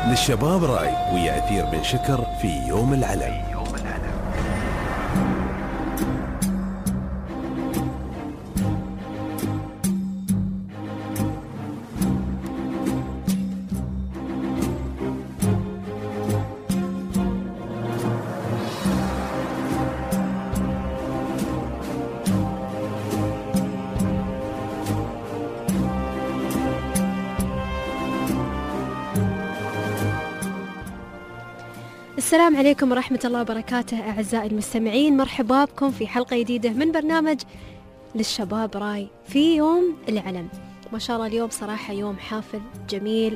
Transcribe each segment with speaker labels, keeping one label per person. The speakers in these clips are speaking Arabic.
Speaker 1: للشباب راي ويا أثير بن شكر في يوم العلم.
Speaker 2: السلام عليكم ورحمة الله وبركاته أعزائي المستمعين، مرحبا بكم في حلقة جديدة من برنامج للشباب راي في يوم العلم. ما شاء الله اليوم صراحة يوم حافل جميل،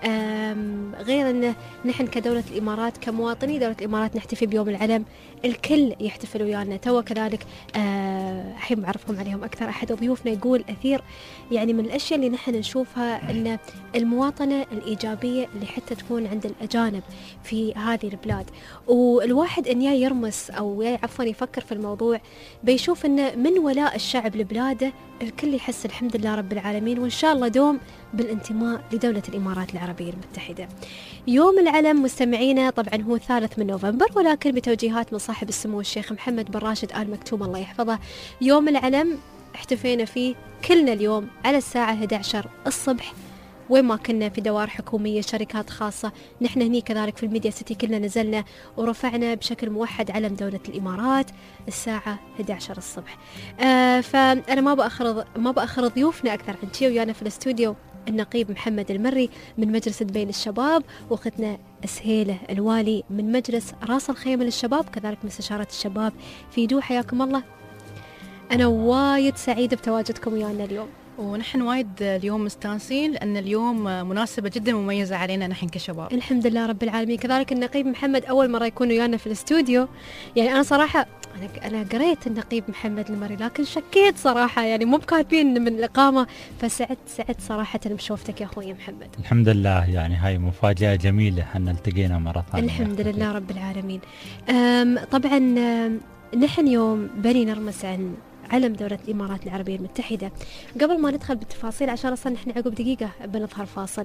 Speaker 2: غير أنه نحن كدولة الإمارات كمواطني دولة الإمارات نحتفي بيوم العلم، الكل يحتفل ويانا. تو كذلك أحب أعرفكم عليهم أكثر. أحد ضيوفنا يقول أثير يعني من الأشياء اللي نحن نشوفها أن المواطنة الإيجابية اللي حتى تكون عند الأجانب في هذه البلاد، والواحد أن يرمس أو عفوا يفكر في الموضوع بيشوف أن من ولاء الشعب لبلاده الكل يحس الحمد لله رب العالمين، وإن شاء الله دوم بالانتماء لدولة الإمارات العربية المتحدة. يوم العلم مستمعينا طبعا هو 3 من نوفمبر، ولكن بتوجيهات من صاحب السمو الشيخ محمد بن راشد آل مكتوم الله يحفظه، يوم العلم احتفينا فيه كلنا اليوم على الساعة 11 الصبح، وين ما كنا في دوار حكومية شركات خاصة، نحن هني كذلك في الميديا سيتي كلنا نزلنا ورفعنا بشكل موحد علم دولة الإمارات الساعة 11 الصبح. فأنا ما بأخر ضيوفنا أكثر عن شيء، ويانا في الاستوديو النقيب محمد المري من مجلس دبي للشباب، وأختنا سهيلة الوالي من مجلس راس الخيمة للشباب، كذلك مستشارة الشباب في دو. حياكم الله. أنا وايد سعيدة بتواجدكم ويانا اليوم،
Speaker 3: ونحن وايد اليوم مستانسين لأن اليوم مناسبة جدا مميزة علينا نحن كشباب.
Speaker 2: الحمد لله رب العالمين. كذلك النقيب محمد أول مرة يكون ويانا في الاستوديو، يعني أنا صراحة أنا قريت النقيب محمد المري لكن شكيت صراحة، يعني مو بكاتبين من الإقامة، فسعدت صراحة بشوفتك يا أخوي محمد.
Speaker 4: الحمد لله، يعني هاي مفاجأة جميلة أن التقينا مرة ثانية.
Speaker 2: الحمد لله رب العالمين. طبعا نحن يوم بني نرمس عن علم دولة الإمارات العربية المتحدة. قبل ما ندخل بالتفاصيل عشان أصلا نحن عقب دقيقة بنظهر فاصل،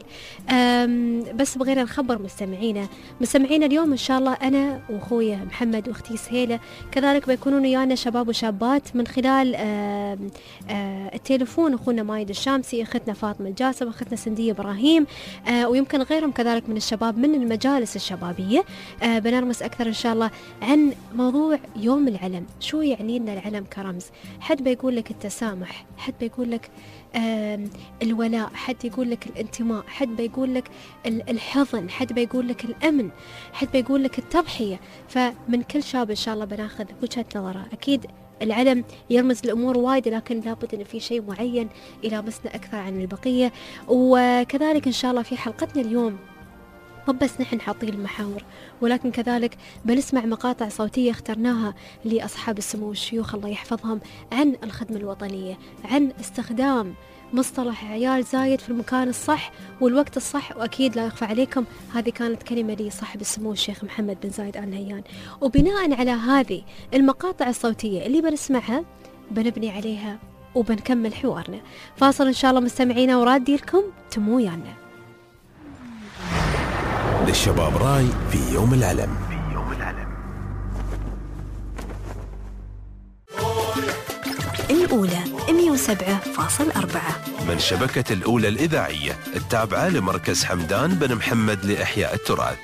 Speaker 2: بس بغينا نخبر مستمعينا اليوم إن شاء الله أنا وأخويا محمد وأختي سهيلة كذلك بيكونون ويانا شباب وشابات من خلال التليفون، أخونا مايد الشامسي، أختنا فاطمة الجاسم، أختنا سندية إبراهيم، ويمكن غيرهم كذلك من الشباب من المجالس الشبابية. بنرمس أكثر إن شاء الله عن موضوع يوم العلم، شو يعني لنا العلم كرمز. حد بيقول لك التسامح، حد بيقول لك الولاء، حد يقول لك الانتماء، حد بيقول لك الحضن، حد بيقول لك الأمن، حد بيقول لك التضحية. فمن كل شاب إن شاء الله بناخذ وجهة نظره. أكيد العلم يرمز لأمور وايد، لكن لابد أن في شيء معين يلامسنا أكثر عن البقية. وكذلك إن شاء الله في حلقتنا اليوم مو بس نحن حاطين المحاور، ولكن كذلك بنسمع مقاطع صوتية اخترناها لأصحاب السمو والشيوخ الله يحفظهم عن الخدمة الوطنية، عن استخدام مصطلح عيال زايد في المكان الصح والوقت الصح. وأكيد لا يخفى عليكم هذه كانت كلمة لصاحب السمو الشيخ محمد بن زايد آل نهيان. وبناء على هذه المقاطع الصوتية اللي بنسمعها بنبني عليها وبنكمل حوارنا. فاصل إن شاء الله مستمعينا، ورادي لكم تمو ويانا.
Speaker 1: للشباب راي في يوم العلم.
Speaker 5: الأولى 107.4
Speaker 1: من شبكة الأولى الإذاعية التابعة لمركز حمدان بن محمد لإحياء التراث.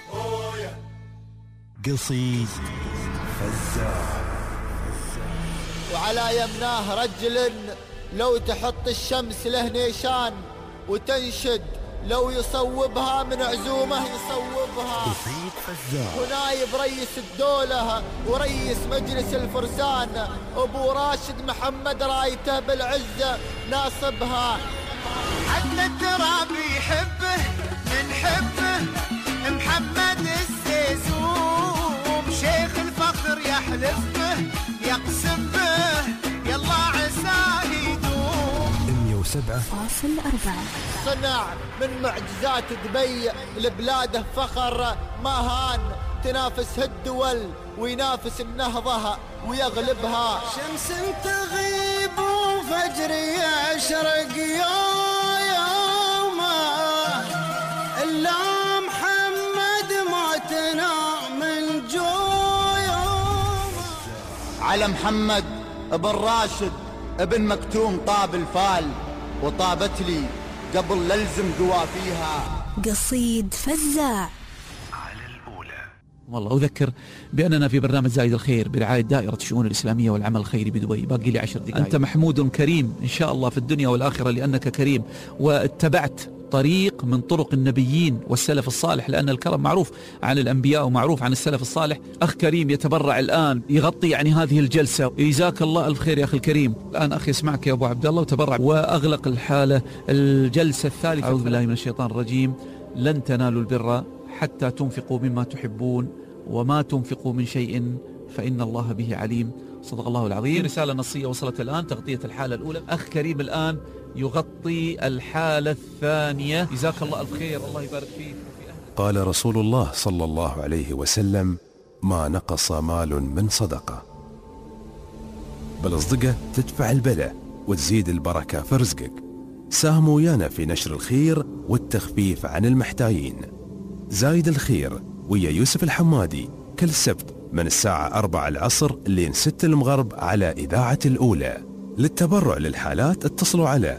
Speaker 6: قصيد فزاع.
Speaker 7: وعلى يمناه رجل لو تحط الشمس له نيشان، وتنشد لو يصوبها من عزومه يصوبها.
Speaker 6: قصيد فزاع.
Speaker 7: ونايب رئيس الدولة ورئيس مجلس الفرسان أبو راشد محمد رايته بالعزة ناصبها.
Speaker 8: عدل التراب يحبه من حبه محمد السيسوم، شيخ الفخر يحلف به يقسم به يلا عساه يدوم.
Speaker 5: 107.4
Speaker 7: صنع من معجزات دبي لبلاده فخر ما هان، تنافس الدول وينافس النهضة ويغلبها.
Speaker 8: شمس تغيب وفجر يشرق يوم إلا محمد
Speaker 7: على محمد بن راشد ابن مكتوم طاب الفال، وطابت لي قبل للزم قوافيها.
Speaker 5: قصيد فزاع.
Speaker 9: والله أذكر بأننا في برنامج زايد الخير برعاية دائرة الشؤون الإسلامية والعمل الخيري بدبي. باقي لي 10 دقائق. أنت محمود كريم إن شاء الله في الدنيا والآخرة لأنك كريم واتبعت طريق من طرق النبيين والسلف الصالح، لأن الكرم معروف عن الأنبياء ومعروف عن السلف الصالح. أخ كريم يتبرع الآن يغطي يعني هذه الجلسة، جزاك الله ألف خير يا أخي الكريم. الآن أخي اسمعك يا أبو عبد الله وتبرع وأغلق الحالة. الجلسة الثالثة. أعوذ بالله من الشيطان الرجيم. لن تنالوا البر حتى تنفقوا مما تحبون وما تنفقوا من شيء فإن الله به عليم. صدق الله العظيم. رسالة نصية وصلت الآن تغطية الحالة الأولى. أخ كريم الآن يغطي الحالة الثانية. جزاك الله ألف خير، الله يبارك فيك.
Speaker 1: قال رسول الله صلى الله عليه وسلم: ما نقص مال من صدقة. بالصدقة تدفع البلاء وتزيد البركة في رزقك. ساهموا ويانا في نشر الخير والتخفيف عن المحتاجين. زايد الخير ويا يوسف الحمادي كل سبت من الساعة 4 العصر لين 6 المغرب على إذاعة الأولى. للتبرع للحالات اتصلوا على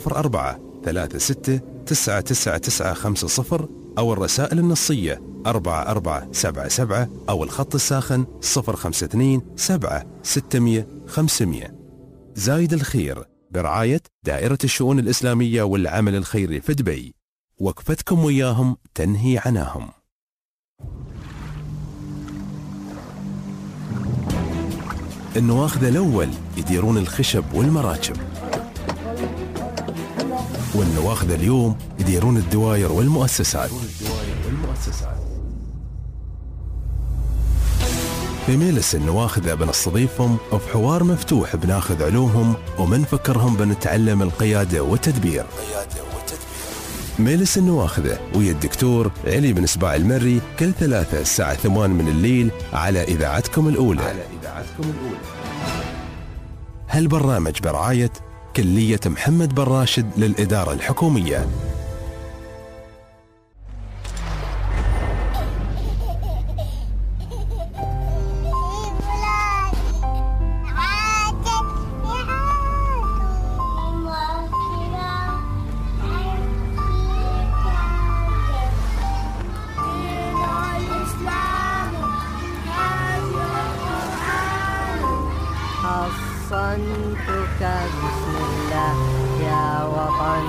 Speaker 1: 0446999950 أو الرسائل النصية 4477 أو الخط الساخن 052 7 600 500. زايد الخير برعاية دائرة الشؤون الإسلامية والعمل الخيري في دبي. وقفتكم وياهم تنهي عناهم. النواخذ الأول يديرون الخشب والمراكب، والنواخذ اليوم يديرون الدواير والمؤسسات. في مجلس النواخذ بنستضيفهم وفي حوار مفتوح بناخذ علومهم ومنفكرهم بنتعلم القيادة والتدبير. مجلس النواخذة ويا الدكتور علي بن سباع المري كل 3 الساعة 8 من الليل على إذاعتكم الأولى. هالبرنامج برعاية كلية محمد بن راشد للإدارة الحكومية.
Speaker 10: حصنتك بسم الله يا وطن.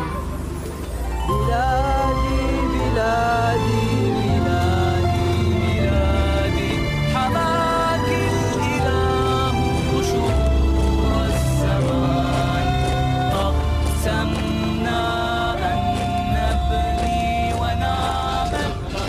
Speaker 10: بلادي بلادي بلادي بلادي حماك الإله شطر السماء. أقسمنا أن نبني ونعمل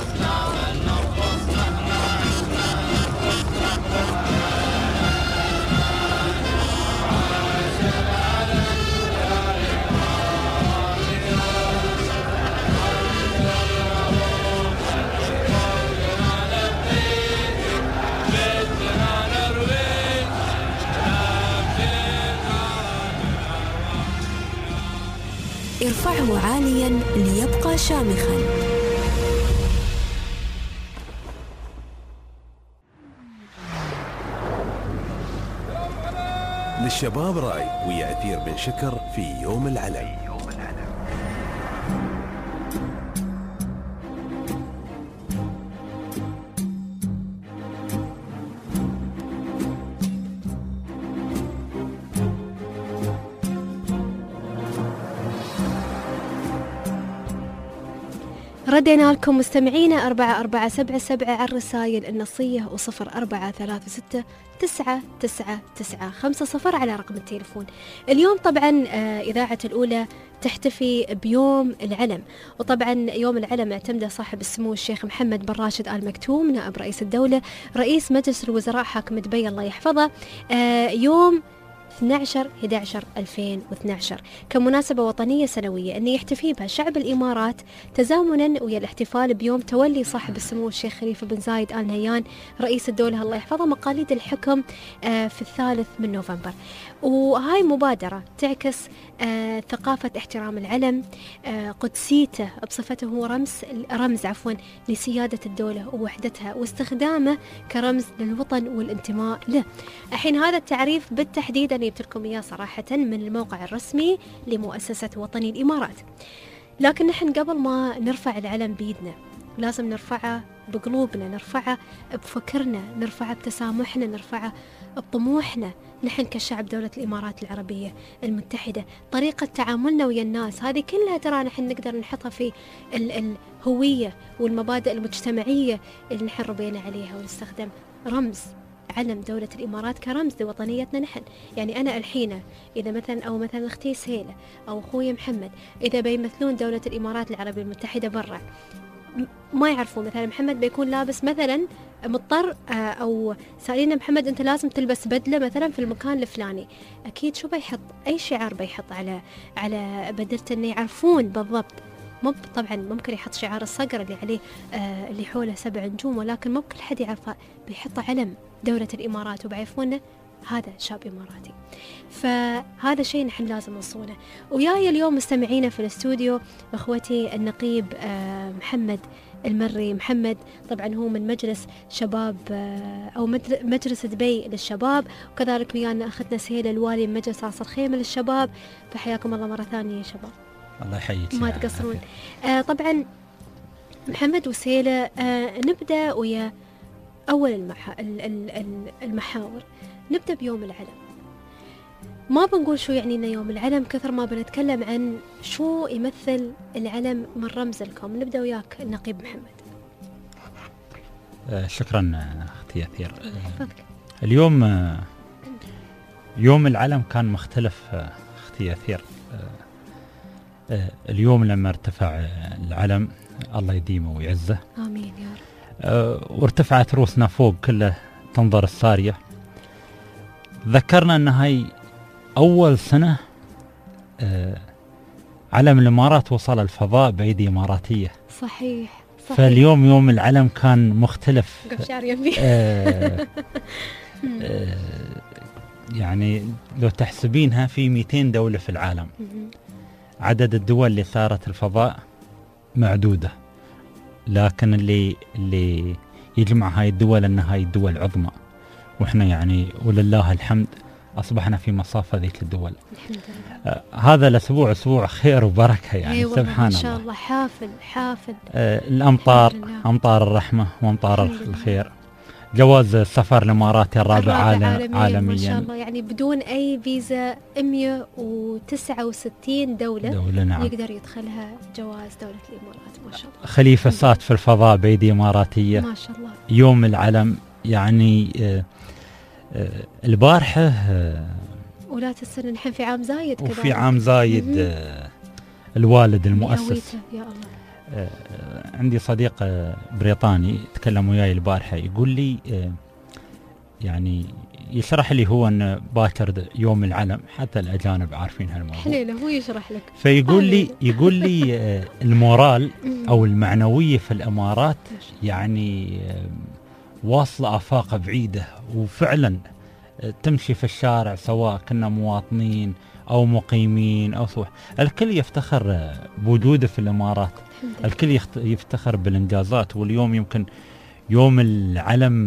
Speaker 5: ارفعه عاليا ليبقى شامخا.
Speaker 1: للشباب راي ويا أثير بن شكر في يوم العلم.
Speaker 2: ردينا لكم مستمعينا 4477 على الرسائل النصية و0436999950 على رقم التليفون. اليوم طبعا إذاعة الأولى تحتفي بيوم العلم، وطبعا يوم العلم اعتمده صاحب السمو الشيخ محمد بن راشد آل مكتوم نائب رئيس الدولة رئيس مجلس الوزراء حاكم دبي الله يحفظه. يوم 12/11/2012 كمناسبة وطنية سنوية أن يحتفي بها شعب الإمارات تزامنا ويا الاحتفال بيوم تولي صاحب السمو الشيخ خليفة بن زايد آل نهيان رئيس الدولة الله يحفظه مقاليد الحكم في 3 نوفمبر. وهاي مبادرة تعكس ثقافة احترام العلم، قدسيته بصفته هو رمز لسيادة الدولة ووحدتها، واستخدامه كرمز للوطن والانتماء له. الحين هذا التعريف بالتحديد أنا جبت لكم إياه صراحة من الموقع الرسمي لمؤسسة وطني الإمارات. لكن نحن قبل ما نرفع العلم بيدنا لازم نرفعه بقلوبنا، نرفعه بفكرنا، نرفعه بتسامحنا، نرفعه بطموحنا. نحن كشعب دولة الإمارات العربية المتحدة طريقة تعاملنا ويا الناس هذه كلها ترى نحن نقدر نحطها في الهوية والمبادئ المجتمعية اللي نحن ربينا عليها، ونستخدم رمز علم دولة الإمارات كرمز لوطنيتنا نحن. يعني أنا الحين إذا مثلا أختي سهيلة أو أخوي محمد إذا بيمثلون دولة الإمارات العربية المتحدة برا، ما يعرفوا مثلا محمد بيكون لابس مثلا مضطر أو سألينا محمد أنت لازم تلبس بدلة مثلا في المكان الفلاني، أكيد شو بيحط أي شعار بيحط على بدلته إنه يعرفون بالضبط. طبعا ممكن يحط شعار الصقر اللي عليه اللي حوله 7 نجوم، ولكن مو كل حد يعرفه، بيحط علم دولة الإمارات وبيعرفونه هذا شاب إماراتي. فهذا شيء نحن لازم نصونه. وياي اليوم مستمعينا في الاستوديو اخوتي النقيب محمد المري. محمد طبعا هو من مجلس شباب او مجلس دبي للشباب، وكذلك ويانا اختنا سهيله الوالي من مجلس عصر خيمه للشباب. فحياكم الله مره ثانيه يا شباب.
Speaker 4: الله يحييك،
Speaker 2: ما تقصرون. طبعا محمد وسهيله نبدا ويا اول المحاور. نبدا بيوم العلم. ما بنقول شو يعني لنا يوم العلم كثر ما بنتكلم عن شو يمثل العلم من رمز لكم. نبدأ وياك النقيب محمد.
Speaker 4: شكرا أختي يثير. اليوم يوم العلم كان مختلف أختي يثير. اليوم لما ارتفع العلم الله يديمه ويعزه
Speaker 2: آمين يا رب،
Speaker 4: وارتفعت روسنا فوق كله تنظر السارية، ذكرنا أن هاي أول سنة علم الإمارات وصل الفضاء بأيدي إماراتية.
Speaker 2: صحيح.
Speaker 4: فاليوم يوم العلم كان مختلف. يعني لو تحسبينها في 200 دولة في العالم، عدد الدول اللي ثارت الفضاء معدودة، لكن اللي يجمع هاي الدول أن هاي الدول عظمى، وإحنا يعني ولله الحمد أصبحنا في مصاف ذيك الدول. هذا الأسبوع أسبوع خير وبركة يعني سبحان الله. إن
Speaker 2: شاء الله حافل
Speaker 4: الأمطار أمطار الرحمة وأمطار الخير. جواز السفر الإماراتي الرابع عالميا
Speaker 2: ما شاء الله، يعني بدون أي فيزا 169 دولة
Speaker 4: نعم.
Speaker 2: يقدر يدخلها جواز دولة الإمارات ما شاء الله.
Speaker 4: خليفة سات في الفضاء بأيدي إماراتية
Speaker 2: ما شاء الله.
Speaker 4: يوم العلم يعني البارحة
Speaker 2: ولاة السنة نحن في عام زايد كذا،
Speaker 4: وفي عام زايد الوالد المؤسس
Speaker 2: يا الله.
Speaker 4: عندي صديق بريطاني تكلم وياي البارحة يقول لي يعني يشرح لي هو أن باكر يوم العلم، حتى الأجانب عارفين هالموضوع.
Speaker 2: حليله هو يشرح لك.
Speaker 4: يقول لي المورال أو المعنوية في الإمارات يعني واصلة آفاق بعيدة، وفعلا تمشي في الشارع سواء كنا مواطنين أو مقيمين أو سواء، الكل يفتخر بوجوده في الإمارات، الكل يفتخر بالإنجازات. واليوم يمكن يوم العلم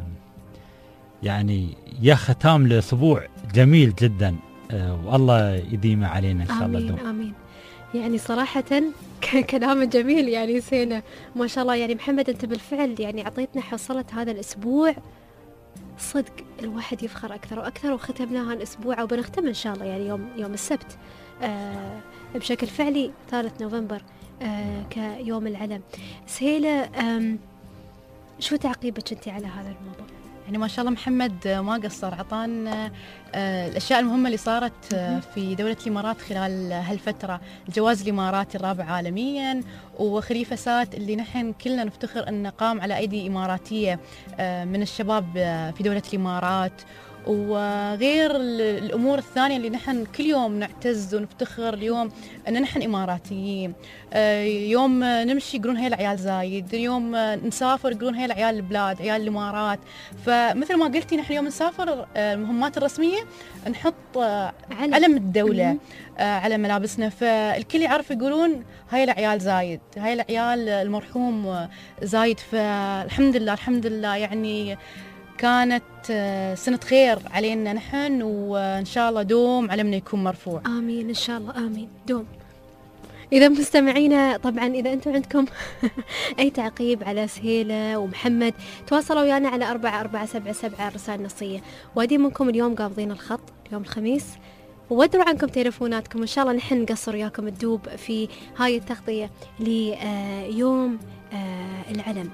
Speaker 4: يعني يا ختام لأسبوع جميل جدا، والله يديمه علينا إن شاء الله.
Speaker 2: آمين آمين. يعني صراحة كلام جميل يعني سينا ما شاء الله. يعني محمد أنت بالفعل يعني عطيتنا حصلة هذا الأسبوع، صدق الواحد يفخر أكثر وأكثر. وختمناها الأسبوع وبنختم إن شاء الله يعني يوم السبت بشكل فعلي 3 نوفمبر كيوم العلم. سهيلة شو تعقيبك أنت على هذا الموضوع؟
Speaker 3: يعني ما شاء الله محمد ما قصر، عطانا الأشياء المهمة اللي صارت في دولة الإمارات خلال هالفترة. الجواز الإماراتي الرابع عالميا، وخليفة سات اللي نحن كلنا نفتخر أنه قام على أيدي إماراتية من الشباب في دولة الإمارات. وغير الأمور الثانية اللي نحن كل يوم نعتز ونفتخر اليوم أن نحن إماراتيين. يوم نمشي يقولون هاي العيال زايد، يوم نسافر يقولون هاي العيال البلاد، عيال الإمارات. فمثل ما قلتي نحن يوم نسافر المهمات الرسمية نحط علم الدولة على ملابسنا، فالكل يعرف يقولون هاي العيال زايد، هاي العيال المرحوم زايد. فالحمد لله الحمد لله يعني كانت سنة خير علينا نحن، وإن شاء الله دوم علمنا يكون مرفوع.
Speaker 2: آمين إن شاء الله، آمين دوم. إذا مستمعينا طبعا إذا أنتم عندكم أي تعقيب على سهيلة ومحمد تواصلوا ويانا على 4477 رسائل نصية. وادي منكم اليوم قابضين الخط اليوم الخميس، ودروا عنكم تليفوناتكم، إن شاء الله نحن نقصر وياكم تدوب في هاي التغطية ليوم العلم.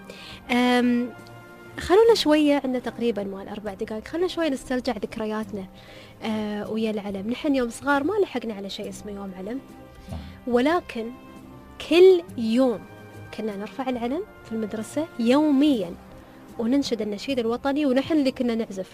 Speaker 2: خلونا شوية، عندنا تقريبا مال 4 دقائق، خلونا شوية نسترجع ذكرياتنا ويا العلم. نحن يوم صغار ما لحقنا على شيء اسمه يوم علم، ولكن كل يوم كنا نرفع العلم في المدرسة يوميا وننشد النشيد الوطني، ونحن اللي كنا نعزف.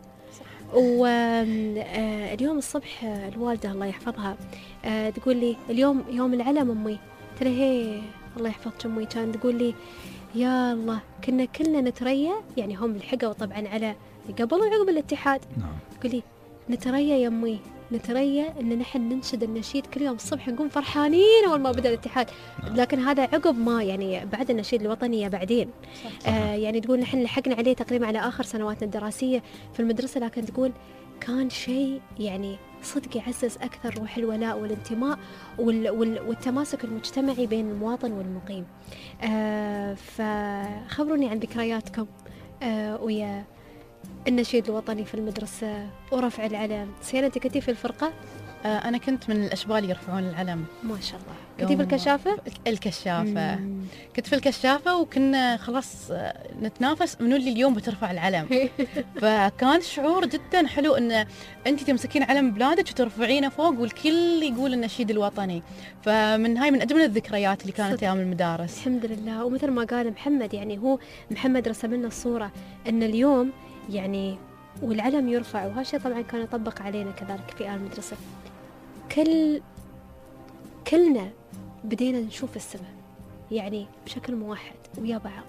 Speaker 2: واليوم الصبح الوالدة الله يحفظها تقول لي اليوم يوم العلم أمي. قلت لها هي الله يحفظك أمي. كان تقول لي يا الله كنا كلنا نتريا، يعني هم لحقوا طبعا على قبل وعقب الاتحاد. تقول لي نتريا يا أمي، نتريا ان نحن ننشد النشيد كل يوم الصبح، نقوم فرحانين اول ما بدا الاتحاد. لكن هذا عقب ما يعني بعد النشيد الوطني بعدين. يعني تقول نحن لحقنا عليه تقريبا على اخر سنواتنا الدراسيه في المدرسه، لكن تقول كان شيء يعني صدق يعزز اكثر روح الولاء والانتماء والتماسك المجتمعي بين المواطن والمقيم. فخبروني عن ذكرياتكم ويا النشيد الوطني في المدرسة ورفع العلم. سينا أنت كنتي في الفرقة؟
Speaker 3: أنا كنت من الأشبال اللي يرفعون العلم.
Speaker 2: ما شاء الله. كنتي في الكشافة؟
Speaker 3: الكشافة. كنت في الكشافة، وكنا خلاص نتنافس منو اللي اليوم بترفع العلم. فكان شعور جدا حلو أن أنت تمسكين علم بلادك وترفعينه فوق والكل يقول النشيد الوطني. فمن هاي من أجمل الذكريات اللي كانت أيام المدارس.
Speaker 2: الحمد لله. ومثل ما قال محمد، يعني هو محمد رسم لنا الصورة أن اليوم يعني والعلم يرفع، وهالشيء طبعا كان يطبق علينا كذلك في المدرسة. كلنا بدينا نشوف السماء يعني بشكل موحد ويا بعض،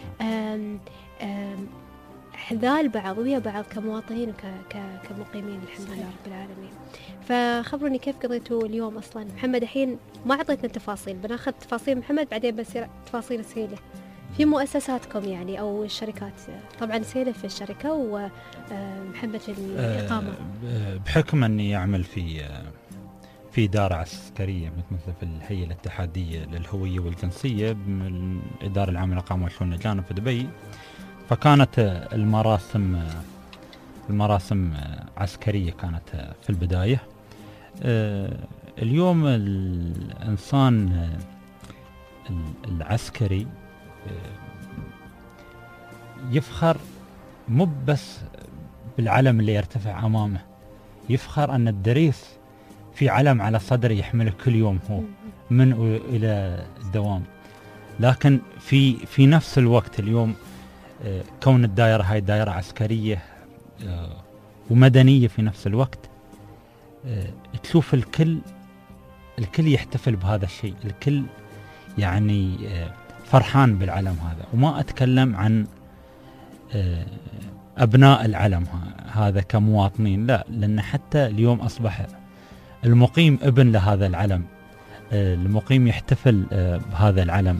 Speaker 2: حذال بعض ويا بعض كمواطنين وكمقيمين الحمد لله رب العالمين. فخبروني كيف قضيتوا اليوم أصلا. محمد الحين ما عطيتنا التفاصيل، بناخذ تفاصيل محمد بعدين بس تفاصيل سهيلة في مؤسساتكم يعني أو الشركات. طبعا سهيلة في الشركة ومحمد في الإقامة.
Speaker 4: بحكم أني أعمل في إدارة عسكرية مثل في الهيئة الاتحادية للهوية والجنسية من الإدارة العامة للإقامة والشؤون الأجانب في دبي، فكانت المراسم عسكرية كانت في البداية. اليوم الإنسان العسكري يفخر مو بس بالعلم اللي يرتفع أمامه، يفخر أن الدريس في علم على صدره يحمله كل يوم هو من إلى الدوام. لكن في نفس الوقت اليوم كون الدائرة هاي دائرة عسكرية ومدنية في نفس الوقت، تشوف الكل يحتفل بهذا الشيء، الكل يعني فرحان بالعلم هذا. وما أتكلم عن أبناء العلم هذا كمواطنين، لا، لأن حتى اليوم أصبح المقيم ابن لهذا العلم، المقيم يحتفل بهذا العلم.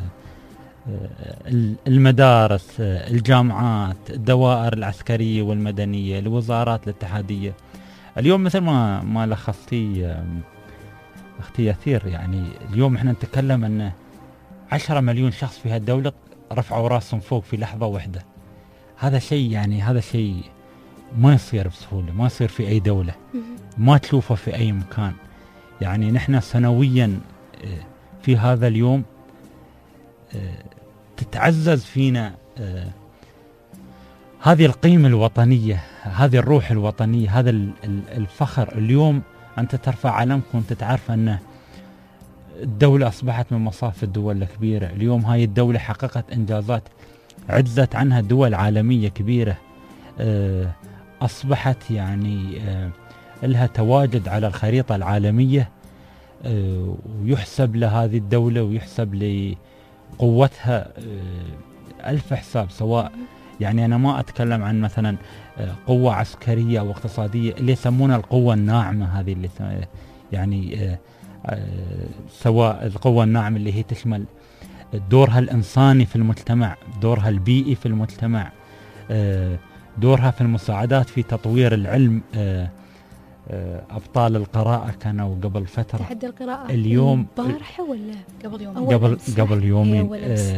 Speaker 4: المدارس، الجامعات، الدوائر العسكرية والمدنية، الوزارات الاتحادية. اليوم مثل ما لخصتي اختي يثير، يعني اليوم احنا نتكلم أن 10 مليون شخص في هالدولة رفعوا راسهم فوق في لحظة واحدة. هذا شيء يعني هذا شيء ما يصير بسهولة، ما يصير في أي دولة، ما تشوفه في أي مكان. يعني نحن سنويا في هذا اليوم تتعزز فينا هذه القيمة الوطنية، هذه الروح الوطنية، هذا الفخر. اليوم أنت ترفع علمك وأنت تعرف أن الدولة أصبحت من مصاف الدول الكبيرة. اليوم هاي الدولة حققت إنجازات عجزت عنها دول عالمية كبيرة. أصبحت يعني لها تواجد على الخريطة العالمية، ويحسب لهذه الدولة ويحسب لقوتها ألف حساب. سواء يعني أنا ما أتكلم عن مثلا قوة عسكرية أو اقتصادية، اللي يسمونها القوة الناعمة هذه، اللي يعني سواء القوة الناعمة اللي هي تشمل دورها الإنساني في المجتمع، دورها البيئي في المجتمع، دورها في المساعدات في تطوير العلم. أبطال القراءة كانوا قبل فترة،
Speaker 2: تحدي القراءة
Speaker 4: اليوم
Speaker 2: البارحة ولا
Speaker 3: قبل يومين؟
Speaker 4: قبل يومين.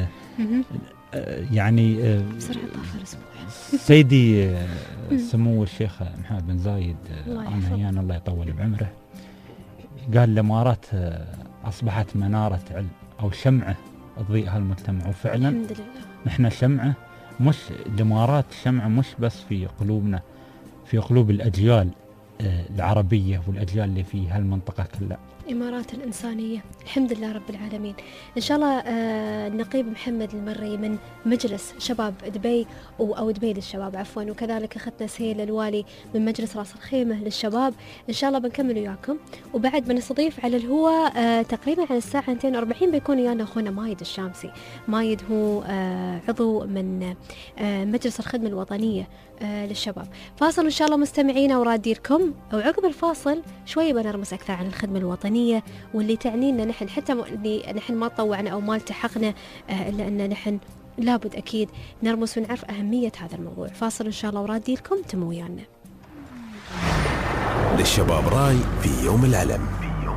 Speaker 4: يعني
Speaker 2: بسرعة طاف الأسبوع.
Speaker 4: سيدي سمو الشيخ محمد بن زايد عنهيان الله يطول بعمره قال الإمارات أصبحت منارة علم أو شمعة تضيء هالمجتمع، وفعلا
Speaker 2: الحمد لله
Speaker 4: نحن شمعة. مش الإمارات شمعة مش بس في قلوبنا، في قلوب الأجيال العربية والأجيال اللي في هالمنطقة كلها.
Speaker 2: إمارات الإنسانية الحمد لله رب العالمين. إن شاء الله النقيب محمد المري من مجلس شباب دبي أو دبي للشباب عفوا، وكذلك أخذنا سهيل الوالي من مجلس راس الخيمة للشباب. إن شاء الله بنكمل وياكم، وبعد بنستضيف على الهواء تقريبا على الساعة 2:40 بيكون ويانا أخونا مايد الشامسي. مايد هو عضو من مجلس الخدمة الوطنية للشباب. فاصل إن شاء الله مستمعينا وراديركم، وعقب الفاصل شوية بنرمس أكثر عن الخدمة الوطنية واللي تعنينا نحن، حتى اللي نحن ما طوعنا أو ما التحقنا إلا أن نحن لابد أكيد نرمس ونعرف أهمية هذا الموضوع. فاصل إن شاء الله وراديركم، تموا ويانا.
Speaker 1: للشباب راي في يوم العلم.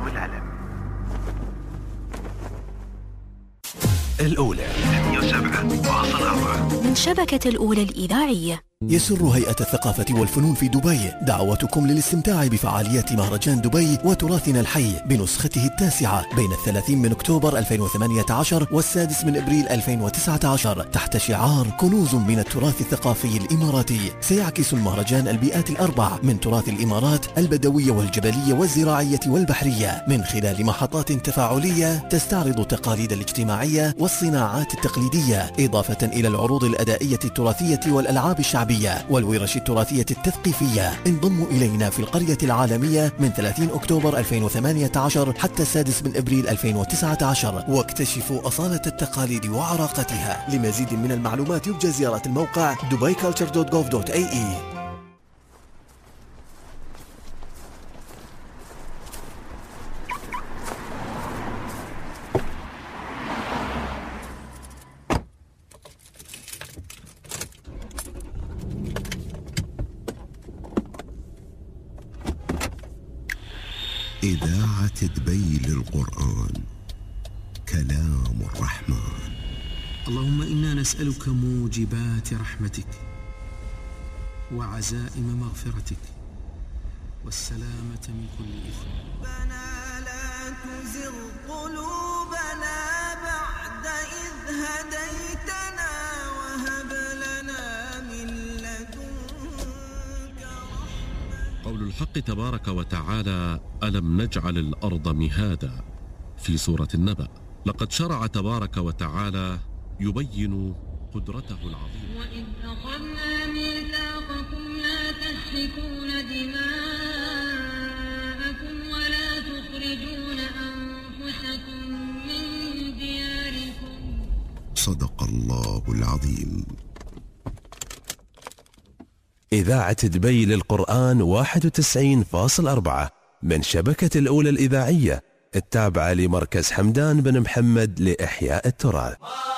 Speaker 1: الأولى 107.4
Speaker 5: من شبكة الأولى الإذاعية.
Speaker 6: يسر هيئة الثقافة والفنون في دبي دعوتكم للاستمتاع بفعاليات مهرجان دبي وتراثنا الحي بنسخته 9 بين 30 من أكتوبر 2018 و6 من أبريل 2019 تحت شعار كنوز من التراث الثقافي الإماراتي. سيعكس المهرجان البيئات الأربع من تراث الإمارات البدوية والجبلية والزراعية والبحرية، من خلال محطات تفاعلية تستعرض التقاليد الاجتماعية والصناعات التقليدية، إضافة إلى العروض الأدائية التراثية والألعاب الشعبية والورش التراثية التثقيفية. انضموا إلينا في القرية العالمية من 30 أكتوبر 2018 حتى 6 من أبريل 2019، واكتشفوا أصالة التقاليد وعراقتها. لمزيد من المعلومات يرجى زيارة الموقع dubai-culture.gov.ae.
Speaker 11: إذاعة دبي للقرآن، كلام الرحمن.
Speaker 12: اللهم إنا نسألك موجبات رحمتك وعزائم مغفرتك والسلامة من كل إثم.
Speaker 8: ربنا لا تزغ قلوبنا بعد إذ هديتنا وهب لنا من لدنك رحمة.
Speaker 13: قول الحق تبارك وتعالى: ألم نجعل الأرض مهادا، في سورة النبأ. لقد شرع تبارك وتعالى يبين قدرته العظيمة.
Speaker 14: وإذ أخذنا ميثاقكم لا تسفكون دماءكم ولا تخرجون أنفسكم من دياركم.
Speaker 11: صدق الله العظيم.
Speaker 1: إذاعة دبي للقرآن 91.4 من شبكة الأولى الإذاعية التابعة لمركز حمدان بن محمد لإحياء التراث.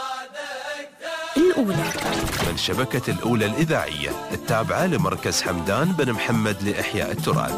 Speaker 5: الأولى
Speaker 1: من شبكة الأولى الإذاعية التابعة لمركز حمدان بن محمد لإحياء التراث.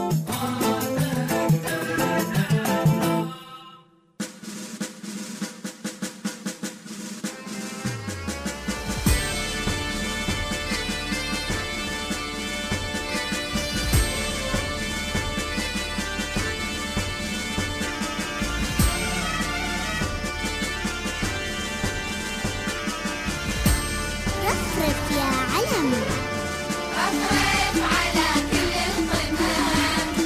Speaker 15: رفرف يا علم، رفرف على كل القمم،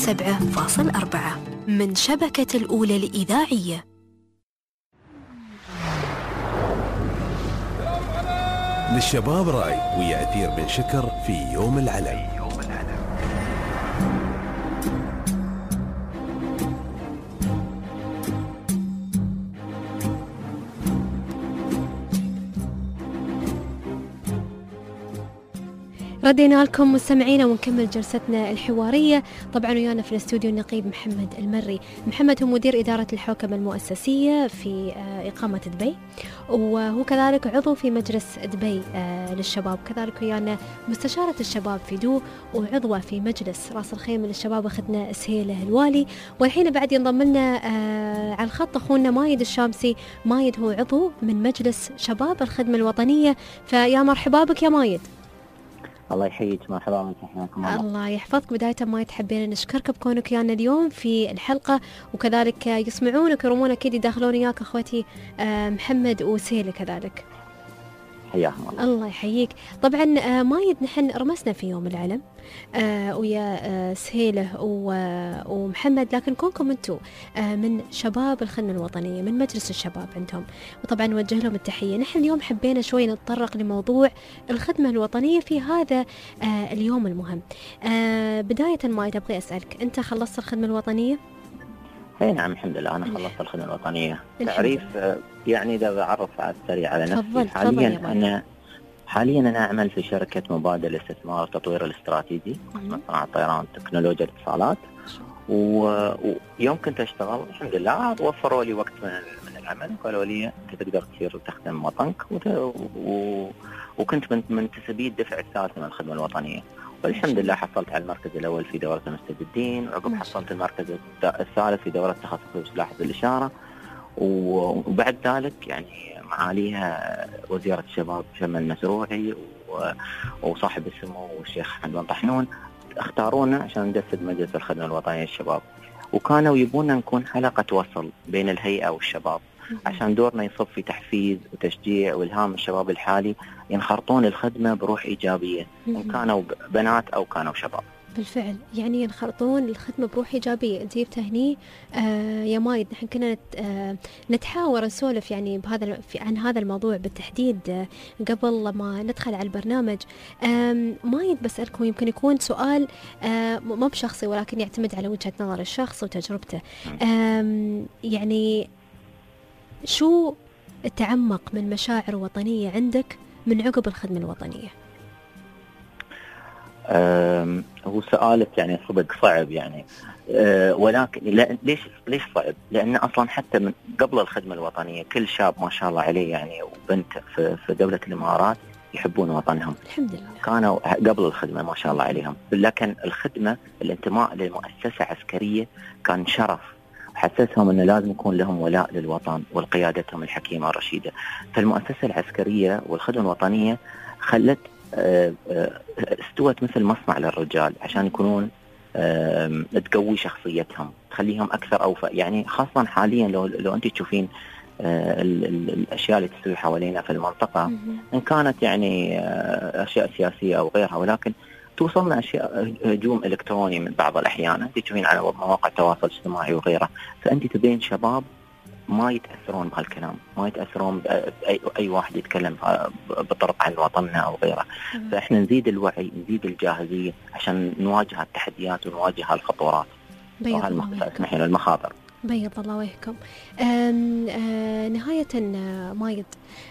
Speaker 5: 107.4 من شبكة الأولى الإذاعية.
Speaker 1: للشباب راي ويا أثير بن شكر في يوم العلم.
Speaker 2: ردينا لكم مستمعينا ونكمل جلستنا الحوارية. طبعا ويانا في الاستوديو النقيب محمد المري. محمد هو مدير إدارة الحوكمة المؤسسية في إقامة دبي، وهو كذلك عضو في مجلس دبي للشباب، كذلك ويانا مستشارة الشباب في دو، وعضوة في مجلس راس الخيمة للشباب أخذنا سهيلة الوالي. والحين بعد ينضم لنا على الخط أخونا مايد الشامسي. مايد هو عضو من مجلس شباب الخدمة الوطنية، فيا مرحبا بك يا مايد.
Speaker 15: الله يحييك، مرحبا.
Speaker 2: الله يحفظك. بداية ما يتحبين نشكرك بكونك ويانا اليوم في الحلقة، وكذلك يسمعونك ويرمون أكيد يداخلون إياك أخوتي محمد وسهيلة كذلك.
Speaker 15: حياهم الله.
Speaker 2: الله يحييك. طبعا مايد نحن رمسنا في يوم العلم ويا سهيلة ومحمد، لكن كونكم انتم من شباب الخدمة الوطنية من مجلس الشباب عندهم، وطبعا نوجه لهم التحية. نحن اليوم حبينا شوي نتطرق لموضوع الخدمة الوطنية في هذا اليوم المهم. بداية مايد أبغي أسألك، أنت خلصت الخدمة الوطنية؟
Speaker 15: نعم الحمد لله أنا خلصت الخدمة الوطنية. تعريف يعني إذا بعرف على السريع على نفسي. حاليا أنا أعمل في شركة مبادلة الاستثمار والتطوير الاستراتيجي صناعة طيران تكنولوجيا الاتصالات. ويوم كنت أشتغل الحمد لله وفروا لي وقت من العمل، قالوا لي أنت تقدر تصير وتخدم وطنك، وكنت من منتسبي الدفع الثالث من الخدمة الوطنية. والحمد لله حصلت على المركز الأول في دورة المستجدين، وعقب حصلت المركز الثالث في دورة تخصص سلاح الإشارة. وبعد ذلك يعني معاليها وزيرة الشباب شمال المشروعي وصاحب السمو والشيخ حمد بن طحنون اختارونا عشان نجسد مجلس الخدمة الوطنية للشباب، وكانوا يبونا نكون حلقة وصل بين الهيئة والشباب عشان دورنا يصب في تحفيز وتشجيع والهام الشباب الحالي ينخرطون الخدمة بروح إيجابية، إن كانوا بنات أو كانوا شباب.
Speaker 2: بالفعل يعني ينخرطون الخدمة بروح إيجابية. أنت جبت هني يا مايد نحن كنا نتحاور نسولف يعني عن هذا الموضوع بالتحديد قبل ما ندخل على البرنامج. مايد بسألكم يمكن يكون سؤال مو بشخصي ولكن يعتمد على وجهة نظر الشخص وتجربته. يعني شو تعمق من مشاعر وطنية عندك من عقب الخدمة الوطنية؟
Speaker 15: هو سؤالك يعني صدق صعب يعني، ولكن ليش صعب؟ لأن أصلا حتى من قبل الخدمة الوطنية كل شاب ما شاء الله عليه يعني وبنت في دولة الإمارات يحبون وطنهم
Speaker 2: الحمد لله،
Speaker 15: كانوا قبل الخدمة ما شاء الله عليهم. لكن الخدمة الانتماء لمؤسسة عسكرية كان شرف، حسسهم أنه لازم يكون لهم ولاء للوطن والقيادتهم الحكيمة الرشيدة. فالمؤسسة العسكرية والخدمة الوطنية خلت استوت مثل مصنع للرجال عشان يكونون تقوي شخصيتهم، تخليهم أكثر أوفى. يعني خاصة حاليا لو أنت تشوفين الأشياء اللي تسوي حوالينا في المنطقة، إن كانت يعني أشياء سياسية أو غيرها، ولكن توصلنا أشياء هجوم إلكتروني من بعض الأحيان أنت تشوفين على مواقع التواصل الاجتماعي وغيرها. فأنت تبين شباب ما يتأثرون بهالكلام، ما يتأثرون بأي واحد يتكلم بطرق عن وطننا أو غيره. فإحنا نزيد الوعي، نزيد الجاهزية عشان نواجه التحديات ونواجه الخطورات والمخاطر.
Speaker 2: بيض الله وجهكم. نهاية مايد،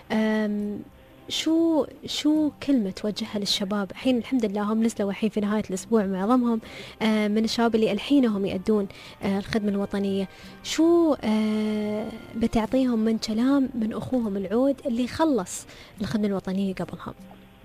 Speaker 2: شو كلمة توجهها للشباب؟ الحين الحمد لله هم نزلوا الحين في نهاية الأسبوع معظمهم من الشباب اللي الحينهم يؤدون الخدمة الوطنية. شو بتعطيهم من كلام من أخوهم العود اللي خلص الخدمة الوطنية قبلهم؟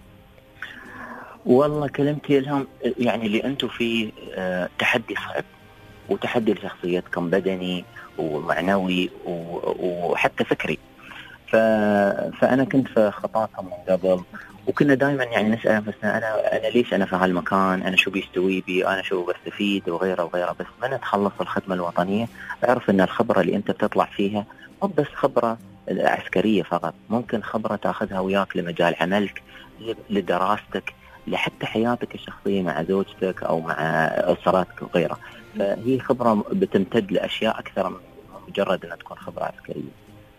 Speaker 15: والله كلمتي لهم يعني اللي أنتم في تحدي صعب، وتحدي لشخصيتكم بدني ومعنوي وحتى فكري. فأنا كنت في خطاكم من قبل، وكنا دائما يعني نسأل أنفسنا أنا ليش أنا في هالمكان، أنا شو بيستوي بي، أنا شو بستفيد وغيره وغيره. بس من تخلص الخدمة الوطنية أعرف أن الخبرة اللي أنت بتطلع فيها مو بس خبرة عسكرية فقط، ممكن خبرة تأخذها وياك لمجال عملك، لدراستك، لحتى حياتك الشخصية مع زوجتك أو مع أسرتك وغيره. فهي خبرة بتمتد لأشياء أكثر من مجرد أنها تكون خبرة عسكرية.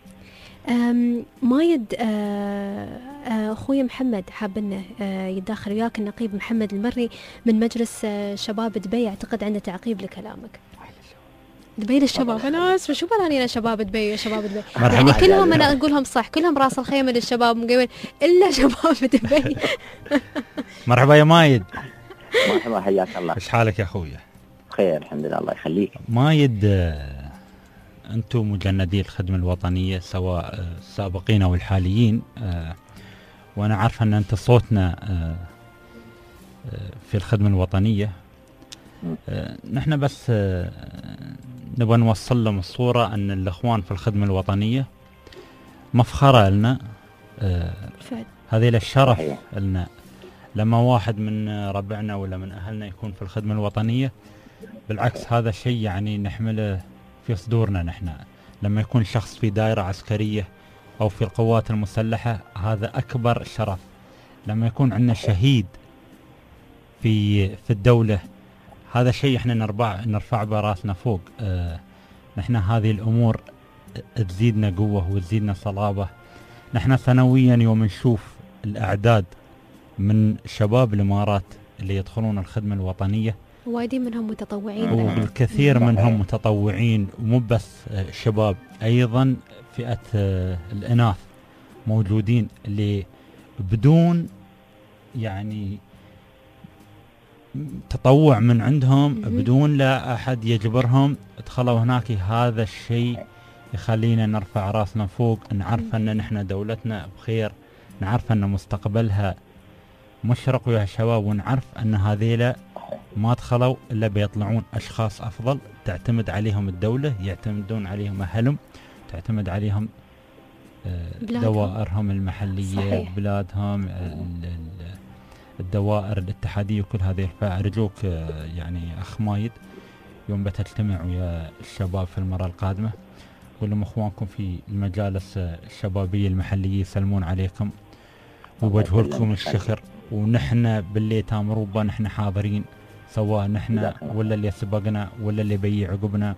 Speaker 2: مايد، أخوي محمد حاب أنه يتداخل وياك، النقيب محمد المري من مجلس شباب دبي، أعتقد عنده تعقيب لكلامك. دبي للشباب، أنا أسفة شو بلاني أنا شباب دبي وشباب دبي يعني كلهم أنا أقولهم صح، كلهم راس الخيمة للشباب مقيمين إلا شباب دبي.
Speaker 4: مرحبا يا مايد.
Speaker 15: مرحبا، حياك الله.
Speaker 4: إيش حالك يا أخويا؟
Speaker 15: بخير الحمد لله، الله يخليك.
Speaker 4: مايد، أنتم مجندي الخدمة الوطنية سواء السابقين أو الحاليين، وأنا عارف أن أنت صوتنا في الخدمة الوطنية. نحن بس نبغى نوصل لهم الصورة أن الإخوان في الخدمة الوطنية مفخرة لنا، هذه الشرف لنا لما واحد من ربعنا ولا من أهلنا يكون في الخدمة الوطنية. بالعكس هذا شيء يعني نحمله في صدورنا. نحن لما يكون شخص في دائرة عسكرية أو في القوات المسلحة هذا أكبر شرف. لما يكون عندنا شهيد في الدولة هذا شيء احنا نرفع براسنا فوق. نحن هذه الأمور تزيدنا قوة وتزيدنا صلابة. نحن سنويا يوم نشوف الأعداد من شباب الإمارات اللي يدخلون الخدمة الوطنية،
Speaker 2: وايدين منهم متطوعين،
Speaker 4: والكثير منهم متطوعين، ومو بس شباب، أيضا فئة الإناث موجودين اللي بدون يعني تطوع من عندهم، بدون لا أحد يجبرهم، دخلوا هناك. هذا الشيء يخلينا نرفع راسنا فوق، نعرف أن نحن دولتنا بخير، نعرف أن مستقبلها مشرق يا شباب، ونعرف أن هذيلا ما دخلوا إلا بيطلعون أشخاص أفضل تعتمد عليهم الدولة، يعتمدون عليهم أهلهم، تعتمد عليهم دوائرهم المحلية. صحيح. بلادهم، الدوائر الاتحادية وكل هذه. فأرجوك يعني أخ مايد يوم بتجتمع ويا الشباب في المرة القادمة قول لهم أخوانكم في المجالس الشبابية المحلية يسلمون عليكم ويوجهوا لكم الشكر، ونحن باللي تامروبا نحن حاضرين، سواء نحن ولا اللي سبقنا ولا اللي بيجي عقبنا،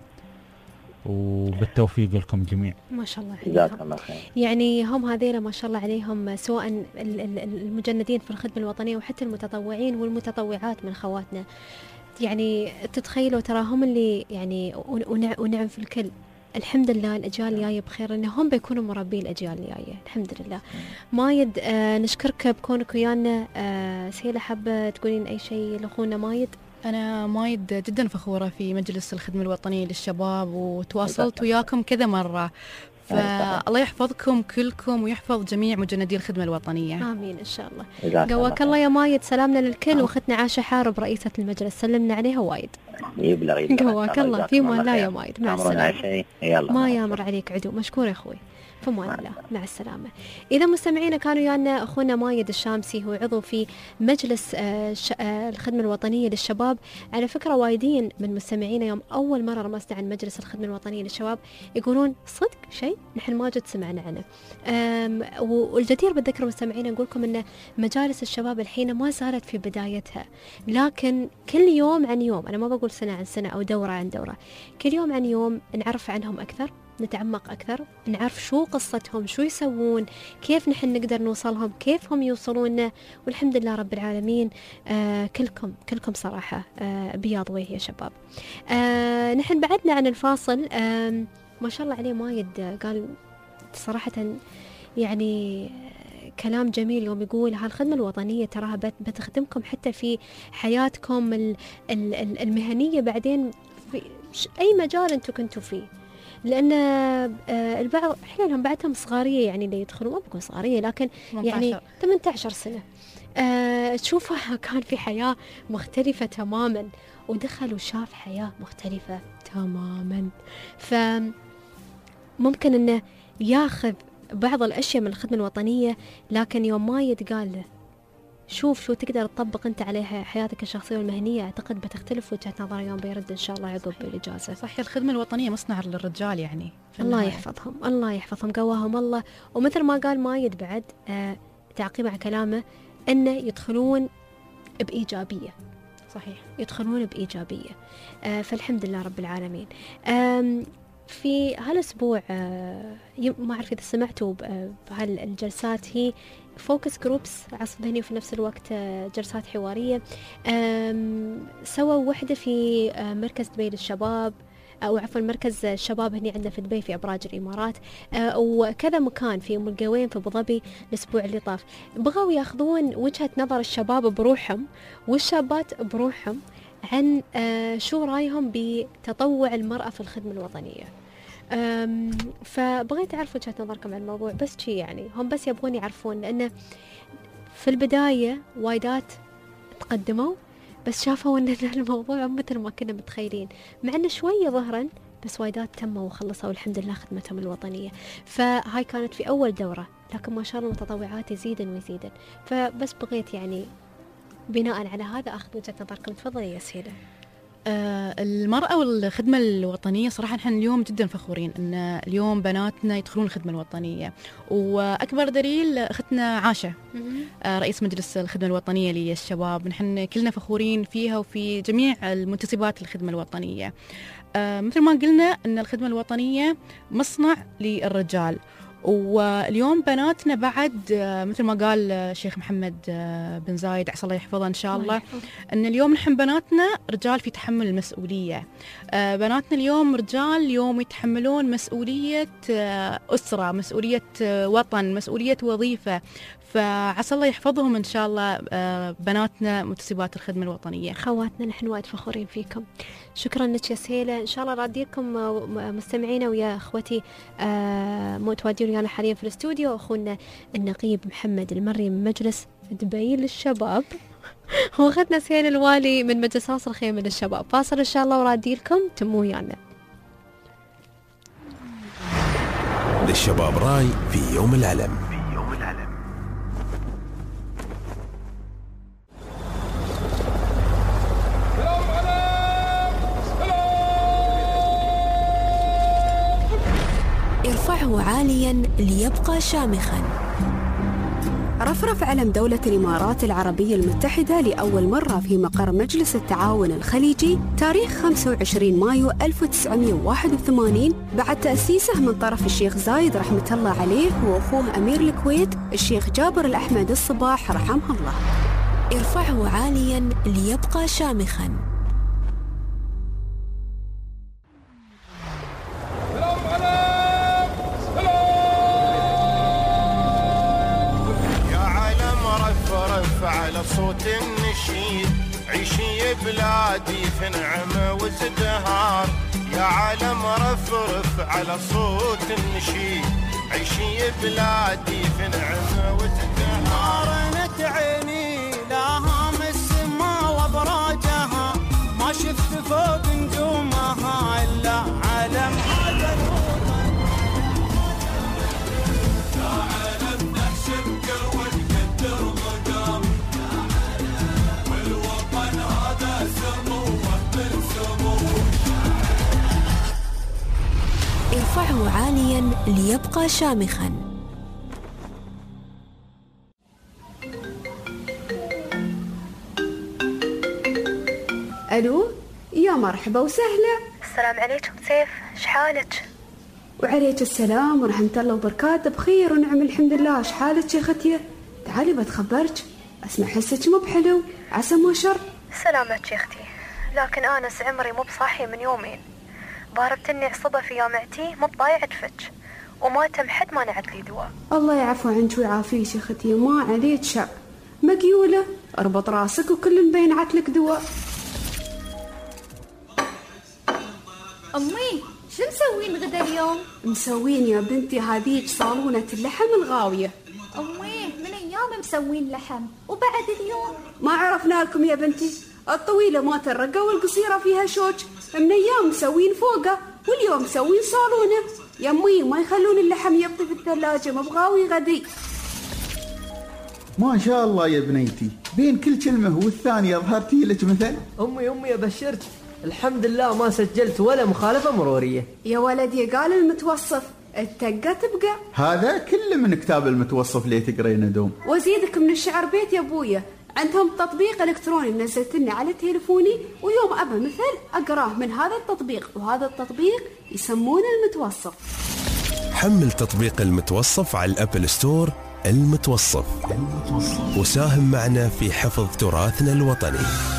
Speaker 4: وبالتوفيق لكم جميع.
Speaker 2: ما شاء الله
Speaker 15: عليهم.
Speaker 2: يعني هم هذيلا ما شاء الله عليهم، سواء المجندين في الخدمة الوطنية وحتى المتطوعين والمتطوعات من خواتنا. يعني تتخيلوا ترى هم اللي يعني ونعم في الكل. الحمد لله الأجيال الجاية بخير، إنهم بيكونوا مربين الأجيال الجاية الحمد لله. مايد، نشكرك بكونك ويانا. سهيلة حابة تقولين أي شيء لأخونا مايد؟
Speaker 3: أنا مايد جدا فخورة في مجلس الخدمة الوطنية للشباب، وتواصلت وياكم كذا مرة، فالله يحفظكم كلكم ويحفظ جميع مجندي الخدمة الوطنية.
Speaker 2: آمين إن شاء الله. قواك الله يا مايد، سلامنا للكل. وأختنا عاشة حارب رئيسة المجلس سلمنا عليها وايد. قواك الله، في مان لا يا مايد، مع السلامة. ما يامر عليك عدو، مشكور يا أخوي، فمان الله، مع السلامة. إذا مستمعينا كانوا ويانا أخونا مايد الشامسي، هو عضو في مجلس الخدمة الوطنية للشباب. على فكرة وايدين من مستمعينا يوم أول مرة رمزنا عن مجلس الخدمة الوطنية للشباب يقولون صدق شيء نحن ما جد سمعنا عنه. والجدير بالذكر مستمعينا نقول لكم أن مجالس الشباب الحين ما زالت في بدايتها، لكن كل يوم عن يوم، أنا ما بقول سنة عن سنة أو دورة عن دورة، كل يوم عن يوم نعرف عنهم أكثر، نتعمق أكثر، نعرف شو قصتهم، شو يسوون، كيف نحن نقدر نوصلهم، كيف هم يوصلون. والحمد لله رب العالمين. كلكم صراحة بياض وجه يا شباب. نحن بعدنا عن الفاصل. ما شاء الله عليه مايد قال صراحة يعني كلام جميل يوم يقول هالخدمة الوطنية تراها بتخدمكم حتى في حياتكم المهنية بعدين في أي مجال أنتوا كنتوا فيه، لأن البعض أحيانا بعدهم صغارية، يعني اللي يدخلوا ما بكون صغارية لكن 18. يعني 18 سنة تشوفها كان في حياة مختلفة تماما، ودخل وشاف حياة مختلفة تماما. فممكن أنه ياخذ بعض الأشياء من الخدمة الوطنية، لكن يوم مايد قال له شوف شو تقدر تطبق أنت عليها حياتك الشخصية والمهنية، أعتقد بتختلف وجهة نظر يوم بيرد إن شاء الله عقب بالإجازة.
Speaker 3: صحيح، الخدمة الوطنية مصنع للرجال يعني.
Speaker 2: الله يحفظهم، الله يحفظهم، قواهم الله. ومثل ما قال مايد بعد تعقيب على كلامه أنه يدخلون بإيجابية.
Speaker 3: صحيح،
Speaker 2: يدخلون بإيجابية. فالحمد لله رب العالمين. في هالأسبوع ما أعرف إذا سمعتوا بهالجلسات، هي فوكس جروبس عصف ذهني وفي نفس الوقت جلسات حوارية. سووا وحدة في مركز دبي للشباب، أو عفوا مركز الشباب هني عندنا في دبي في أبراج الإمارات، وكذا مكان في أم القوين في أبو ظبي الأسبوع اللي طاف. بغوا ياخذون وجهة نظر الشباب بروحهم والشابات بروحهم عن شو رأيهم بتطوع المرأة في الخدمة الوطنية. فبغيت أعرف وجهة نظركم عن الموضوع، بس شي يعني هم بس يبغون يعرفون، لأنه في البداية وايدات تقدموا بس شافوا أن الموضوع مثل ما كنا متخيلين، مع أنه شوية ظهرا بس وايدات تموا وخلصوا الحمد لله خدمتهم الوطنية. فهاي كانت في أول دورة، لكن ما شاء الله المتطوعات يزيدن ويزيدن. فبس بغيت يعني بناء على هذا أخذ وجهة نظركم. تفضلي يا سهيلة.
Speaker 3: المرأة والخدمة الوطنية صراحة نحن اليوم جدا فخورين أن اليوم بناتنا يدخلون الخدمة الوطنية، وأكبر دليل أختنا عاشة رئيس مجلس الخدمة الوطنية للشباب، نحن كلنا فخورين فيها وفي جميع المنتسبات للخدمة الوطنية. مثل ما قلنا أن الخدمة الوطنية مصنع للرجال، واليوم بناتنا بعد مثل ما قال الشيخ محمد بن زايد عسى الله يحفظه إن شاء الله، أن اليوم نحن بناتنا رجال في تحمل المسؤولية. بناتنا اليوم رجال اليوم يتحملون مسؤولية أسرة، مسؤولية وطن، مسؤولية وظيفة، فعسى الله يحفظهم إن شاء الله بناتنا متسبات الخدمة الوطنية.
Speaker 2: خواتنا نحن وايد فخورين فيكم. شكرا لك يا سهيلة. إن شاء الله راديكم مستمعينا ويا أخوتي متواجدين ويانا حاليا في الاستوديو، أخونا النقيب محمد المري من مجلس دبي للشباب وأخذنا سهيلة الوالي من مجلس راس الخيمة للشباب. فاصل إن شاء الله وراديلكم تموا ويانا.
Speaker 1: للشباب راي في يوم العلم.
Speaker 5: ارفعه عاليا ليبقى شامخا.
Speaker 16: رفرف علم دولة الإمارات العربية المتحدة لأول مرة في مقر مجلس التعاون الخليجي تاريخ 25 مايو 1981 بعد تأسيسه من طرف الشيخ زايد رحمة الله عليه وأخوه أمير الكويت الشيخ جابر الأحمد الصباح رحمه الله.
Speaker 5: ارفعه عاليا ليبقى شامخا.
Speaker 8: على صوت النشيد عيشي بلادي في نعمة وازدهار، يا عالم رفرف على صوت النشيد عيشي بلادي في نعمة وازدهار. رنت عيني لهام السما وابراجها، ما شفت فوق نجومها الا علم هذا الوطن. يا عالم نحسب قروة نقدر مقام، والوطن هذا سموه من سموه.
Speaker 5: ارفعه عاليا ليبقى شامخا.
Speaker 16: ألو، يا مرحبا وسهلا.
Speaker 17: السلام عليكم سيف، شحالك؟
Speaker 16: وعليك السلام ورحمة الله وبركاته، بخير ونعم الحمد لله. شحالك يا ختية؟ تعالي بتخبرك، أسمع حسك مو بحلو، عسى ما شر.
Speaker 17: سلامتك يا أختي، لكن أنس عمري مو بصاحي من يومين، ضاربتني عصبة في جامعتي مو بضايعة فتش، وما تم حد ما نعت لي دواء.
Speaker 16: الله يعفو عنك ويعافيك يا ختية، ما عليك شر. مقيولة، اربط راسك وكل بينعت لك دواء.
Speaker 18: أمي شو مسوين غدا اليوم؟
Speaker 16: مسوين يا بنتي هذيك صالونة اللحم الغاوية.
Speaker 18: أمي من أيام مسوين لحم وبعد اليوم
Speaker 16: ما عرفنا لكم يا بنتي، الطويلة ما ترقى والقصيرة فيها شوك، من أيام مسوين فوقه واليوم مسوين صالونة. يا أمي ما يخلون اللحم يبطي في الثلاجة، مبغاوي غدي.
Speaker 19: ما شاء الله يا بنيتي، بين كل كلمة والثانية ظهرتي لك مثل.
Speaker 20: أمي أبشرك، الحمد لله ما سجلت ولا مخالفة مرورية.
Speaker 16: يا ولدي قال المتوصف التقى تبقى،
Speaker 19: هذا كله من كتاب المتوصف اللي تقرينه دوم.
Speaker 16: وزيدك من الشعر بيت يا ابويا، عندهم تطبيق إلكتروني نزلت لنا على تليفوني، ويوم أبى مثل أقراه من هذا التطبيق، وهذا التطبيق يسمونه المتوصف.
Speaker 1: حمل تطبيق المتوصف على الأبل ستور. المتوصف، وساهم معنا في حفظ تراثنا الوطني.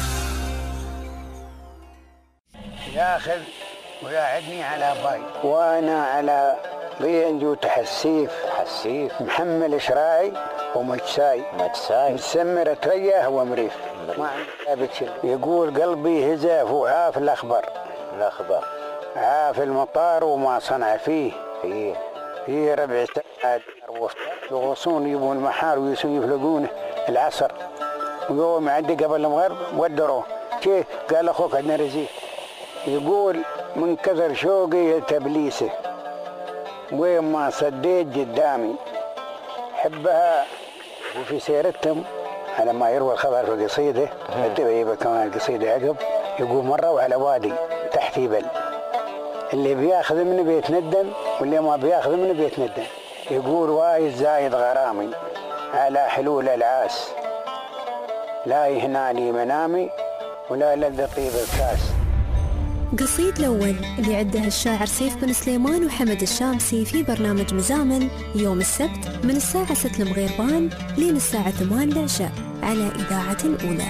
Speaker 21: ياخذ وياعدني على باي، وانا على بينجو تحسيف محمل شراعي ومجساي مسمر ترياه ومريف ما عندي يقول قلبي هزاف وعاف الأخبر عاف المطار وما صنع فيه ربع ساعة يغوصون يبون المحار ويفلقون العصر ويوم عندي قبل المغرب ودروه كيف قال أخوك عندنا رزيق يقول من كثر شوقي تبليسه وين ما صديت قدامي حبها وفي سيرتهم على ما يروى الخبر في قصيدة التبعيبة كمان القصيدة عقب يقول مرة وعلى وادي تحت جبل اللي بياخذ منه بيتندم واللي ما بياخذ منه بيتندم يقول وايد زايد غرامي على حلول العاس لا يهناني منامي ولا لذ طيب الكاس.
Speaker 5: قصيد الأول اللي عده الشاعر سيف بن سليمان وحمد الشامسي في برنامج مزامل يوم السبت من الساعة 6 المغربان لين الساعة 8 العشاء على إذاعة الأولى.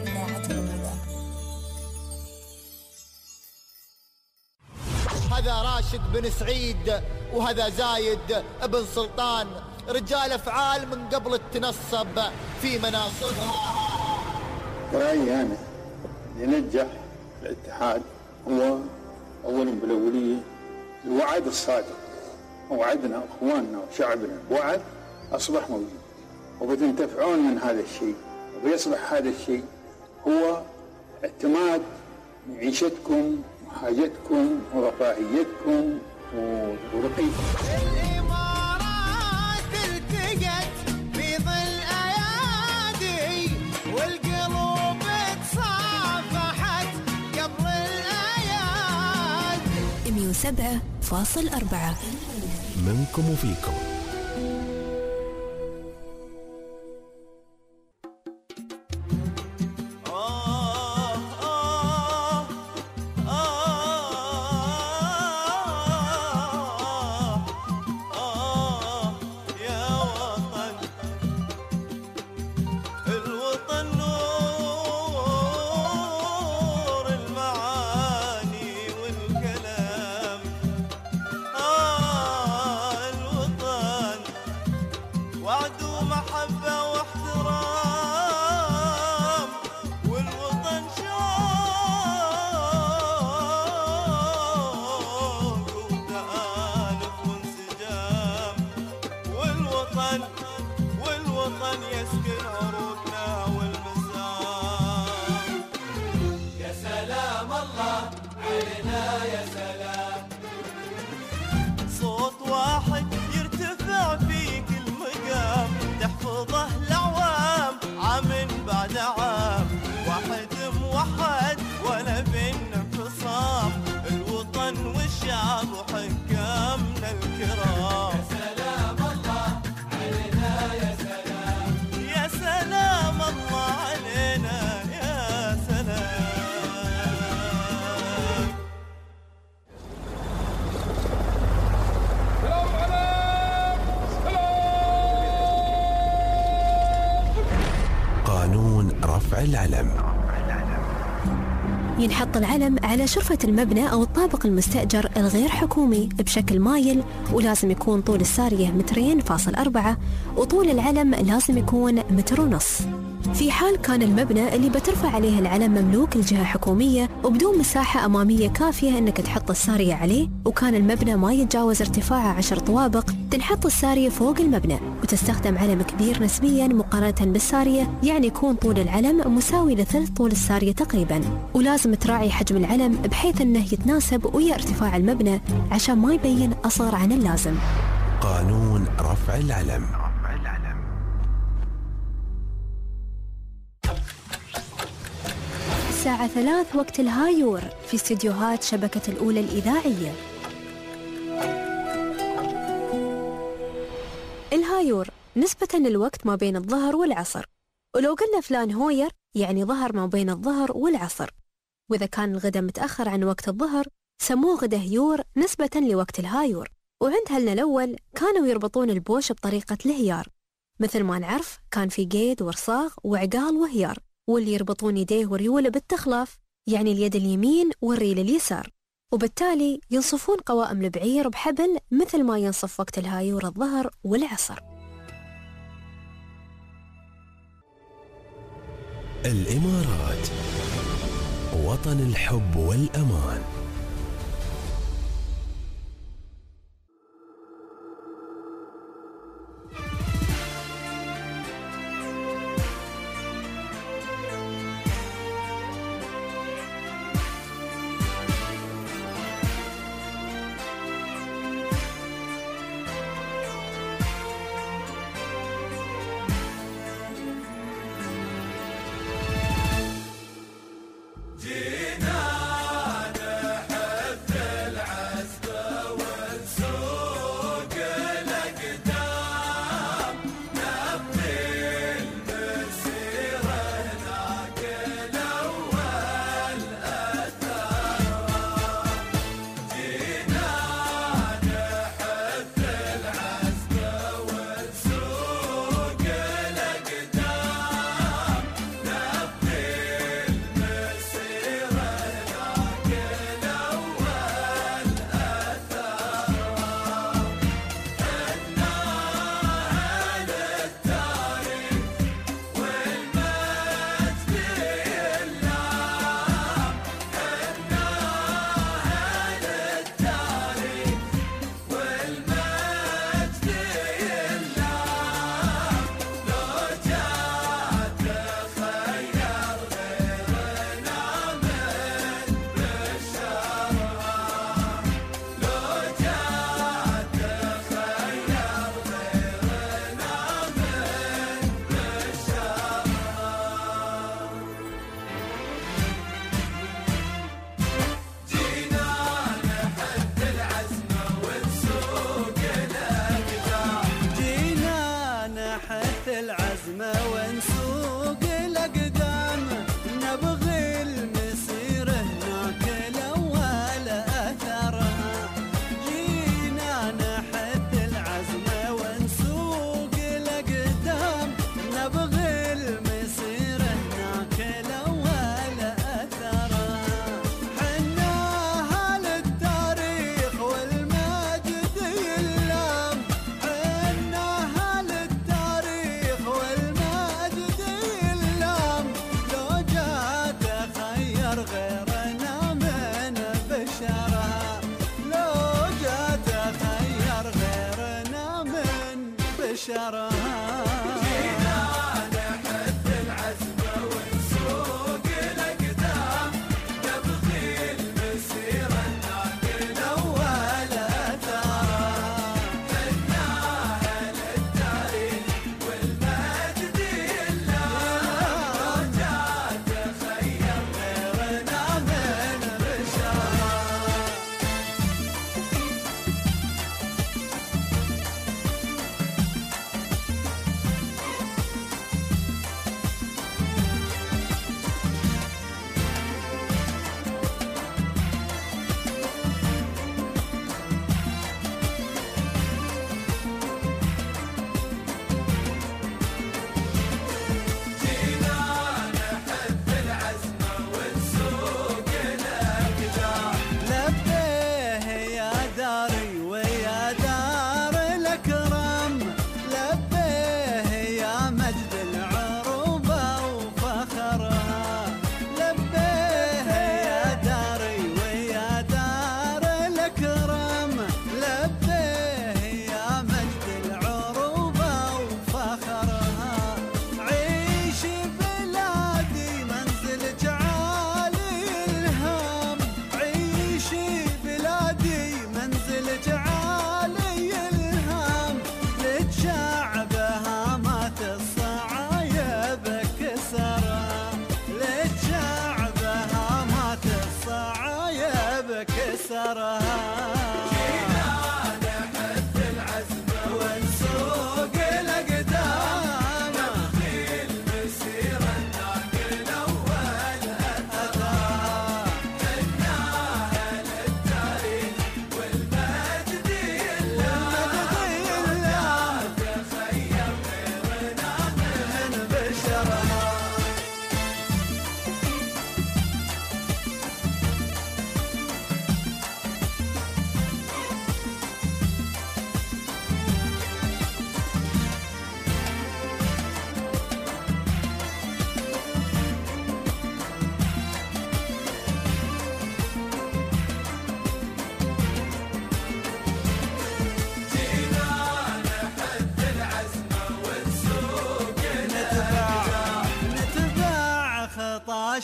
Speaker 7: هذا راشد بن سعيد وهذا زايد بن سلطان، رجال أفعال من قبل التنصب في مناصبها.
Speaker 19: رأيي أنا ينجح الاتحاد هو أولا بالأولية الوعد الصادق، وعدنا أخواننا وشعبنا بوعد أصبح موجود وبتنتفعون من هذا الشيء، وبيصبح هذا الشيء هو اعتماد معيشتكم وحاجتكم ورفاهيتكم ورقيكم.
Speaker 8: الإمارات التقت في ظل أيادي والقلوب تصافحت قبل الآيات.
Speaker 5: 107.4
Speaker 1: منكم وفيكم. العلم.
Speaker 5: ينحط العلم على شرفة المبنى أو الطابق المستأجر الغير حكومي بشكل مايل، ولازم يكون طول السارية 2.4 وطول العلم لازم يكون 1.5 متر. في حال كان المبنى اللي بترفع عليه العلم مملوك لجهة حكومية وبدون مساحة أمامية كافية أنك تحط السارية عليه، وكان المبنى ما يتجاوز ارتفاعه 10 طوابق، تنحط السارية فوق المبنى وتستخدم علم كبير نسبيا مقارنة بالسارية، يعني يكون طول العلم مساوي لثلث طول السارية تقريبا. ولازم تراعي حجم العلم بحيث أنه يتناسب ويا ارتفاع المبنى عشان ما يبين أصغر عن اللازم.
Speaker 1: قانون رفع العلم.
Speaker 5: الساعة 3 وقت الهايور في استديوهات شبكة الأولى الإذاعية. الهايور نسبة للوقت ما بين الظهر والعصر. ولو قلنا فلان هوير يعني ظهر ما بين الظهر والعصر، وإذا كان الغدا متأخر عن وقت الظهر سموه غدا هيور نسبة لوقت الهايور. وعند هلنا الأول كانوا يربطون البوش بطريقة الهيار، مثل ما نعرف كان في قيد ورصاغ وعقال وهيار، واللي يربطون يديه وريوله بالتخلاف يعني اليد اليمين والريل اليسار، وبالتالي ينصفون قوائم البعير بحبل مثل ما ينصف وقت الهايور الظهر والعصر.
Speaker 1: الإمارات وطن الحب والأمان.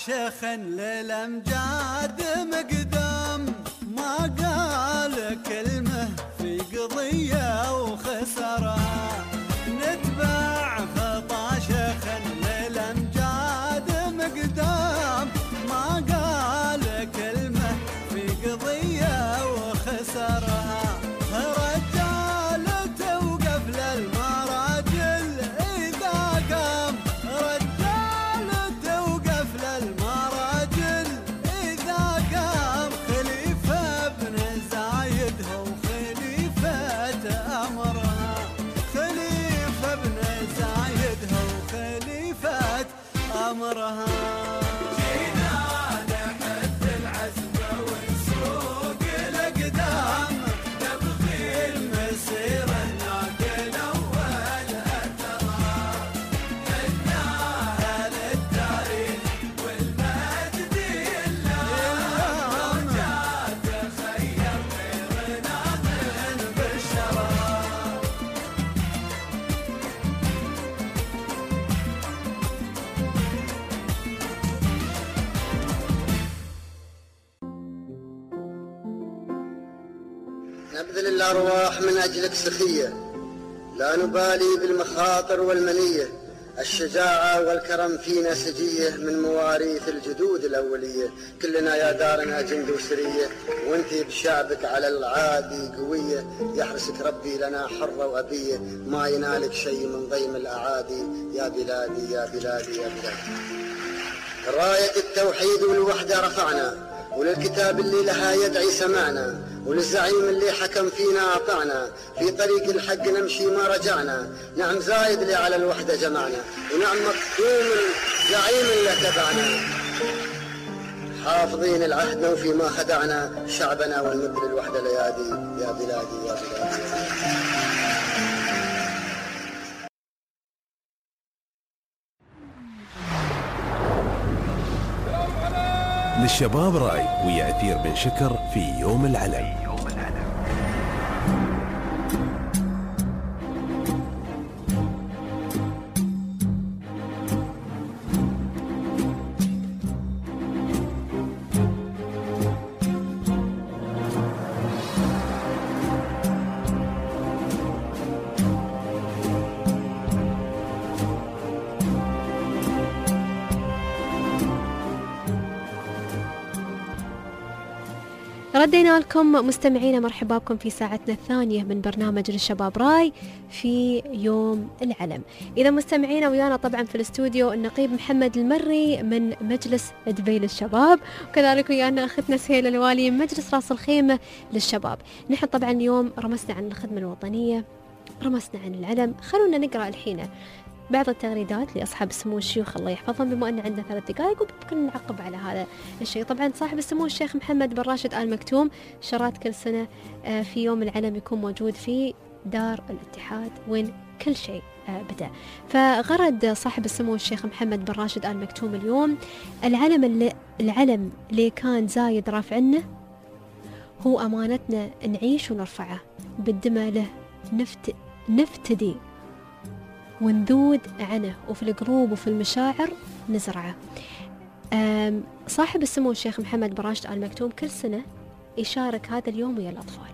Speaker 8: شيخا للأمجاد مقدام، ما قال كلمة في قضية وخسرة، نتبع خطا شيخا للأمجاد مقدام، ما قال كلمة في قضية وخسرة، رجال توقف للمراجل إذا قام، رجال توقف للمراجل إذا قام، خليفة بن زايد هو خليفة أمرها، خليفة بن زايد هو خليفة أمرها.
Speaker 9: نبذل الأرواح من أجلك سخية، لا نبالي بالمخاطر والمنية، الشجاعة والكرم فينا سجية من مواريث الجدود الأولية، كلنا يا دارنا جند وسرية، وانتي بشعبك على العادي قوية، يحرسك ربي لنا حرة وأبية، ما ينالك شيء من ضيم الأعادي، يا بلادي يا بلادي يا بلادي. راية التوحيد والوحدة رفعنا، وللكتاب اللي لها يدعي سمعنا، وللزعيم اللي حكم فينا أطعنا، في طريق الحق نمشي ما رجعنا، نعم زايد اللي على الوحدة جمعنا، ونعم مكتوم الزعيم اللي تبعنا، حافظين العهد وفي ما خدعنا، شعبنا والمد للوحدة ليادي، يا بلادي يا بلادي.
Speaker 1: للشباب راي ويا أثير بن شكر في يوم العلم.
Speaker 2: ردينا لكم مستمعينا، مرحبا بكم في ساعتنا الثانية من برنامج للشباب راي في يوم العلم. إذا مستمعينا ويانا طبعا في الاستوديو النقيب محمد المري من مجلس دبي للشباب، وكذلك ويانا أختنا سهيلة الوالي من مجلس راس الخيمة للشباب. نحن طبعا اليوم رمسنا عن الخدمة الوطنية، رمسنا عن العلم. خلونا نقرأ الحين بعض التغريدات لأصحاب السمو الشيوخ الله يحفظهم، بما أن عندنا 3 دقائق وبمكن نعقب على هذا الشيء. طبعا صاحب السمو الشيخ محمد بن راشد آل مكتوم شرات كل سنة في يوم العلم يكون موجود في دار الاتحاد وين كل شيء بدأ. فغرد صاحب السمو الشيخ محمد بن راشد آل مكتوم اليوم العلم اللي كان زايد رافعنا هو أمانتنا نعيش ونرفعه، بالدمى له نفتدي ونذود عنه، وفي القلوب وفي المشاعر نزرعه. صاحب السمو الشيخ محمد بن راشد آل مكتوم كل سنة يشارك هذا اليوم ويا الأطفال.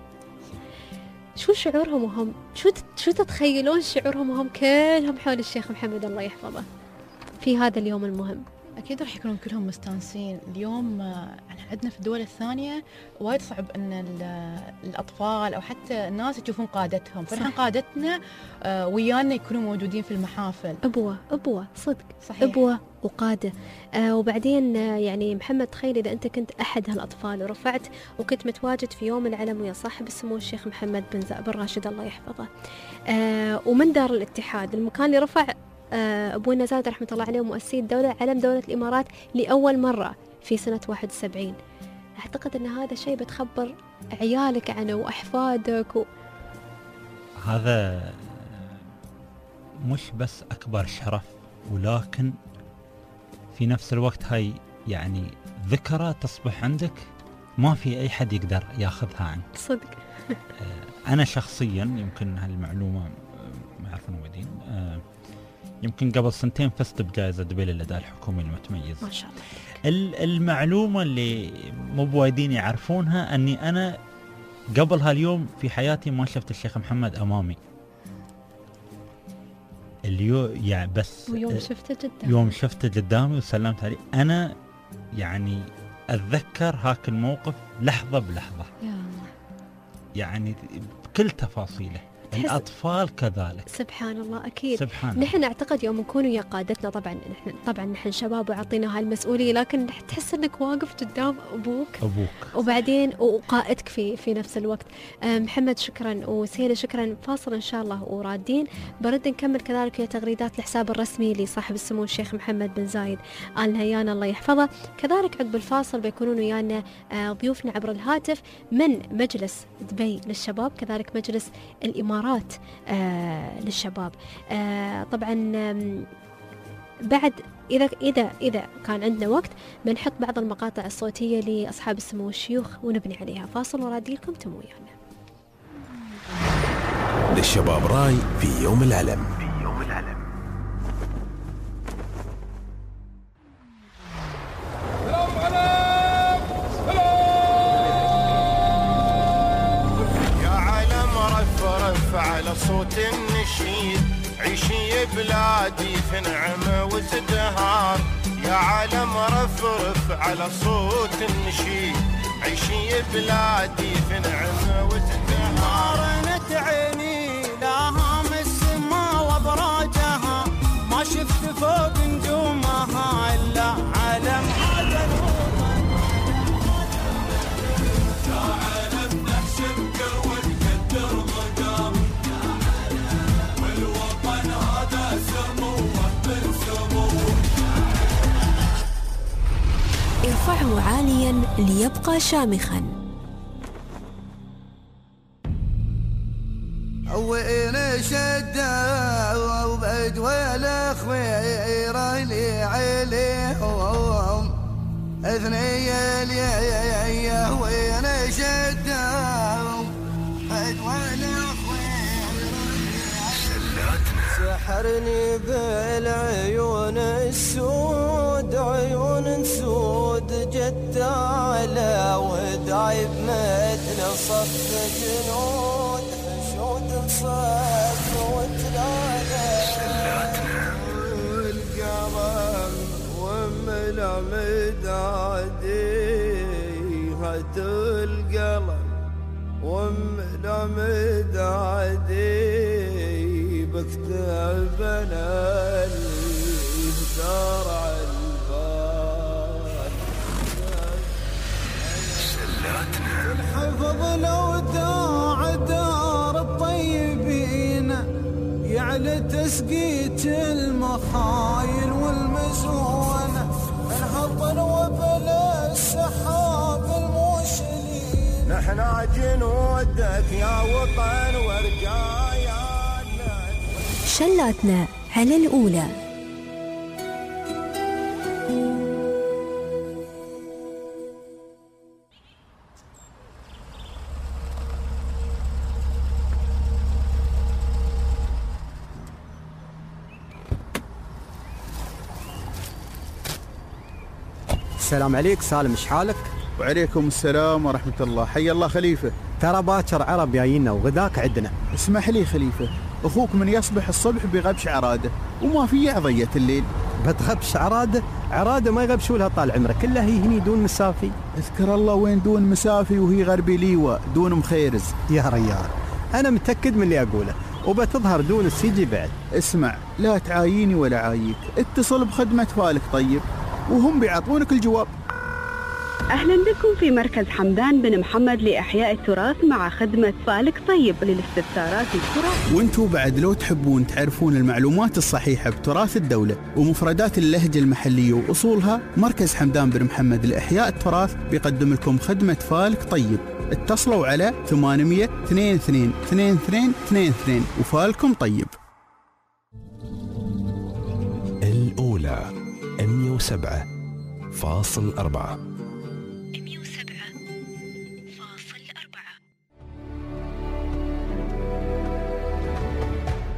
Speaker 2: شو شعورهم وهم شو تتخيلون شعورهم وهم كلهم حول الشيخ محمد الله يحفظه في هذا اليوم المهم؟
Speaker 3: أكيد راح يكونون كلهم مستانسين. اليوم عندنا في الدول الثانية وايد صعب أن الأطفال أو حتى الناس يشوفون قادتهم، فنحن قادتنا ويانا يكونوا موجودين في المحافل.
Speaker 2: أبوة صدق
Speaker 3: صحيح.
Speaker 2: أبوة وقادة. وبعدين يعني محمد تخيل إذا أنت كنت أحد هالأطفال ورفعت وكنت متواجد في يوم العلم ويا صاحب السمو الشيخ محمد بن راشد الله يحفظه، ومن دار الاتحاد المكان اللي رفع أبونا زايد رحمة الله عليه مؤسسي الدولة علم دولة الإمارات لأول مرة في سنة 71. أعتقد أن هذا شيء بتخبر عيالك عنه وأحفادك
Speaker 4: هذا مش بس أكبر شرف، ولكن في نفس الوقت هاي يعني ذكرى تصبح عندك ما في أي حد يقدر ياخذها عنك
Speaker 2: صدق.
Speaker 4: أنا شخصيا يمكن هالمعلومة ما يعرفون ودين، يمكن قبل سنتين فزت بجائزة دبي للأداء الحكومي المتميز.
Speaker 2: ما شاء الله.
Speaker 4: المعلومة اللي مو بوايدين يعرفونها أني أنا قبل هاليوم في حياتي ما شفت الشيخ محمد أمامي. يعني بس يوم شفته قدامي وسلمت عليه، أنا يعني أتذكر هاك الموقف لحظة بلحظة، يعني بكل تفاصيله. الأطفال كذلك.
Speaker 2: سبحان الله. أكيد
Speaker 4: سبحان
Speaker 2: نحن نعتقد يوم نكون ويا قادتنا، طبعا نحن شباب وعطينا هالمسؤولية، لكن تحس أنك واقف قدام أبوك وبعدين وقائدك في نفس الوقت. محمد شكرا، وسهيلة شكرا. فاصل إن شاء الله ورادين برد نكمل كذلك ويا تغريدات الحساب الرسمي لصاحب السمو الشيخ محمد بن زايد آل نهيان الله يحفظه. كذلك عقب الفاصل بيكونون ويانا ضيوفنا عبر الهاتف من مجلس دبي للشباب، كذلك مجلس الإمارات للشباب. طبعا بعد إذا كان عندنا وقت بنحط بعض المقاطع الصوتية لأصحاب السمو والشيوخ ونبني عليها. فاصل ورادي لكم تمو ويانا.
Speaker 1: للشباب راي في يوم العلم.
Speaker 8: على صوت النشيد عيشي بلادي في نعمة وازدهار. يا عالم رفرف على صوت النشيد عيشي بلادي في نعمة وازدهار.
Speaker 10: قارنت عيني لها السما وابراجها، ما شفت فوق نجومها الا عالم هذا الوطن. يا عالم نحسب كروة نقدر مقام، والوطن هذا سموه من سموه.
Speaker 5: ارفعه عاليا ليبقى شامخا.
Speaker 10: وين شده وبعد والاخوير اللي عليهم اثنية ليه. وين شده وبعد والاخوير سحرني بالعيون السود، عيون سود جدالة ودايب مثل صف جنود صف وتلاقى. والقمر وملامد عدي هات القلم وملامد عدي بكتب انا اللي زرع البال. الحفظ لو داع دار الطيبين يعلى تسقيت المخايل والمزونة، الهطل وبلا السحاب الموشلين. نحنا جنودك يا وطن ورجاياتنا.
Speaker 5: شلاتنا على الأولى.
Speaker 22: السلام عليك سالم، ايش حالك؟
Speaker 19: وعليكم السلام ورحمة الله. حي الله خليفة.
Speaker 22: ترى باكر عرب جايينا وغداك عندنا.
Speaker 19: اسمح لي خليفة، اخوك من يصبح الصبح بغبش عراده وما في عضية الليل.
Speaker 22: بتغبش عراده؟ عراده ما يغبشوا لها طال عمرك، كلها هي هني دون مسافي.
Speaker 19: اذكر الله وين دون مسافي وهي غربي ليوة دون مخيرز.
Speaker 22: يا ريال انا متأكد من اللي اقوله، وبتظهر دون السيجي بعد.
Speaker 19: اسمع، لا تعاييني ولا عاييك، اتصل بخدمة فالك طيب وهم بيعطونك الجواب.
Speaker 23: أهلا بكم في مركز حمدان بن محمد لإحياء التراث مع خدمة فالك طيب للاستفسارات التراث.
Speaker 19: وانتوا بعد لو تحبون تعرفون المعلومات الصحيحة بتراث الدولة ومفردات اللهجة المحلية وأصولها، مركز حمدان بن محمد لإحياء التراث بيقدم لكم خدمة فالك طيب. اتصلوا على 800 22 22 22 وفالكم طيب.
Speaker 1: الأولى 107.4.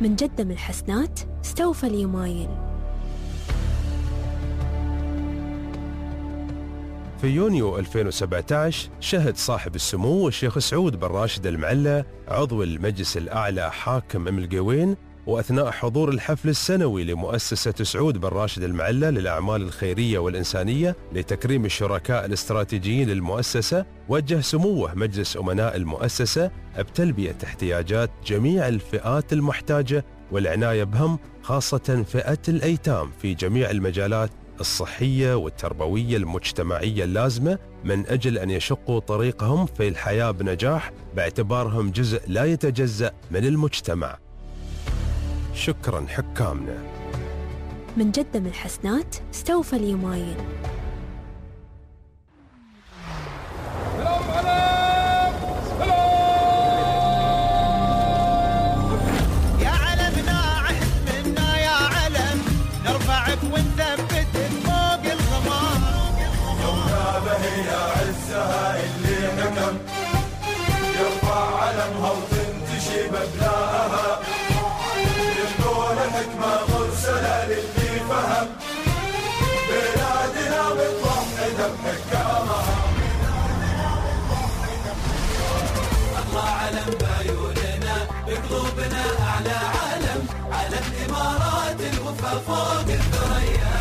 Speaker 5: من جدة من الحسنات استوفى اليمايل.
Speaker 1: في يونيو 2017 شهد صاحب السمو الشيخ سعود بن راشد المعلى عضو المجلس الأعلى حاكم أم القوين، وأثناء حضور الحفل السنوي لمؤسسة سعود بن راشد المعلى للأعمال الخيرية والإنسانية لتكريم الشركاء الاستراتيجيين للمؤسسة، وجه سموه مجلس أمناء المؤسسة بتلبية احتياجات جميع الفئات المحتاجة والعناية بهم، خاصة فئة الأيتام في جميع المجالات الصحية والتربوية المجتمعية اللازمة، من أجل أن يشقوا طريقهم في الحياة بنجاح باعتبارهم جزء لا يتجزأ من المجتمع. شكرا حكامنا.
Speaker 5: من جدة من الحسنات استوفى اليمايل.
Speaker 8: يا علمنا عهد منا يا علم، نرفعك ونثبت فوق الغمام.
Speaker 6: يومنا بهي عزها اللي حكم، يرفع علمها وتنتشي مبناها، يلقون حكمة مرسلة للي فهم، بلادنا متوحدة بحكامها. الله علم بعيوننا بقلوبنا أعلى علم، علم إمارات الوفا فوق الثريا.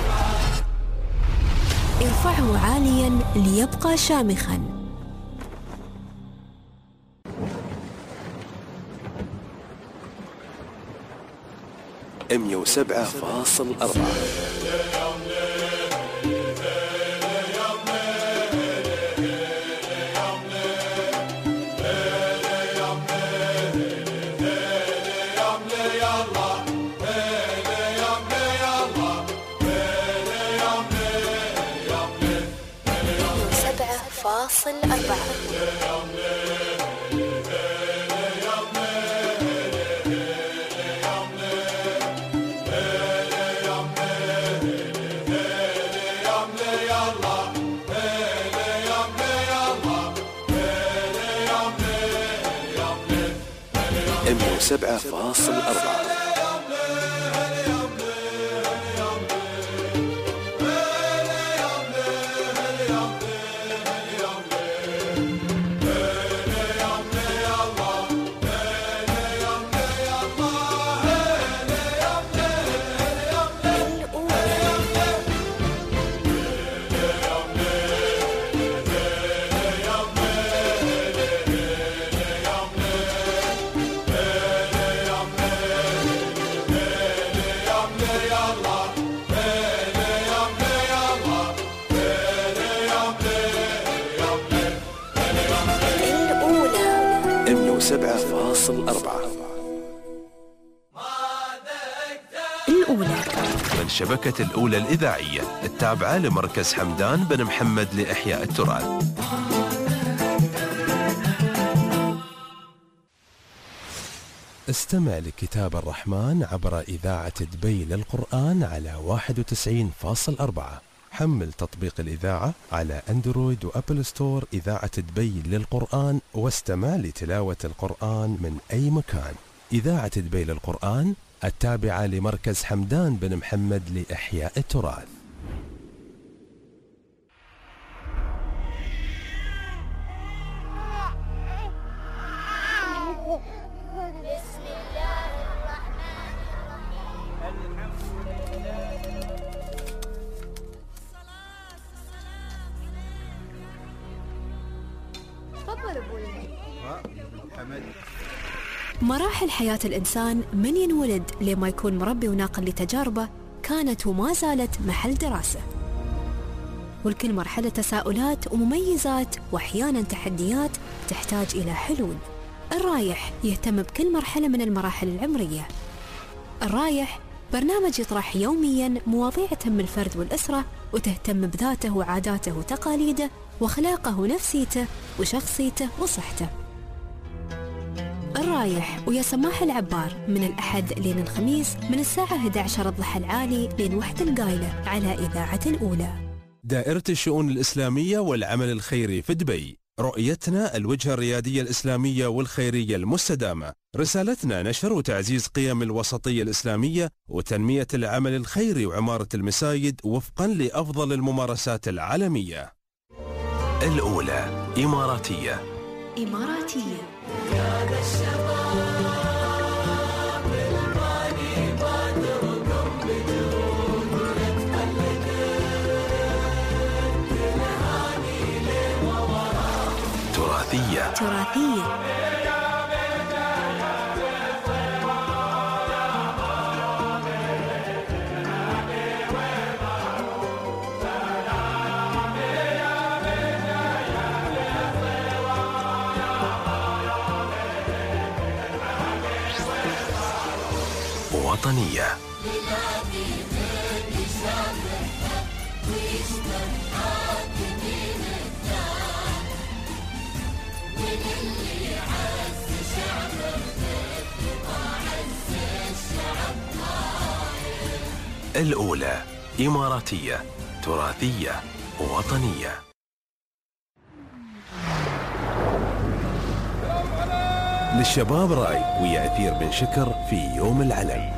Speaker 5: ارفعه عاليا ليبقى شامخا.
Speaker 1: $107.4. $107.4.
Speaker 5: الأولى
Speaker 1: من شبكة الأولى الإذاعية التابعة لمركز حمدان بن محمد لإحياء التراث. استمع لكتاب الرحمن عبر إذاعة دبي للقرآن على 91.4. حمل تطبيق الإذاعة على أندرويد وأبل ستور إذاعة دبي للقرآن، واستمع لتلاوة القرآن من أي مكان. إذاعة دبي للقرآن التابعة لمركز حمدان بن محمد لإحياء التراث.
Speaker 5: مراحل حياة الإنسان من ينولد لما يكون مربي وناقل لتجاربه كانت وما زالت محل دراسة، والكل مرحلة تساؤلات ومميزات وأحيانا تحديات تحتاج إلى حلول. الرايح يهتم بكل مرحلة من المراحل العمرية. الرايح برنامج يطرح يوميا مواضيع تهم الفرد والأسرة وتهتم بذاته وعاداته وتقاليده وأخلاقه ونفسيته وشخصيته وصحته. الرايح ويا سماح العبار من الأحد لين الخميس من الساعة 11 الضحى العالي لين 1 القايلة على إذاعة الأولى.
Speaker 1: دائرة الشؤون الإسلامية والعمل الخيري في دبي رؤيتنا الوجهة الريادية الإسلامية والخيرية المستدامة. رسالتنا نشر وتعزيز قيم الوسطية الإسلامية وتنمية العمل الخيري وعمارة المساجد وفقا لأفضل الممارسات العالمية. الأولى إماراتية.
Speaker 5: إماراتية.
Speaker 6: يا ذا الشباب الغالي بادركم بجهود ونتقلد الهاني للورى.
Speaker 1: تراثية.
Speaker 5: تراثية.
Speaker 1: وطنية. الأولى إماراتية، تراثية، وطنية. للشباب راي ويا أثير بن شكر في يوم العلم.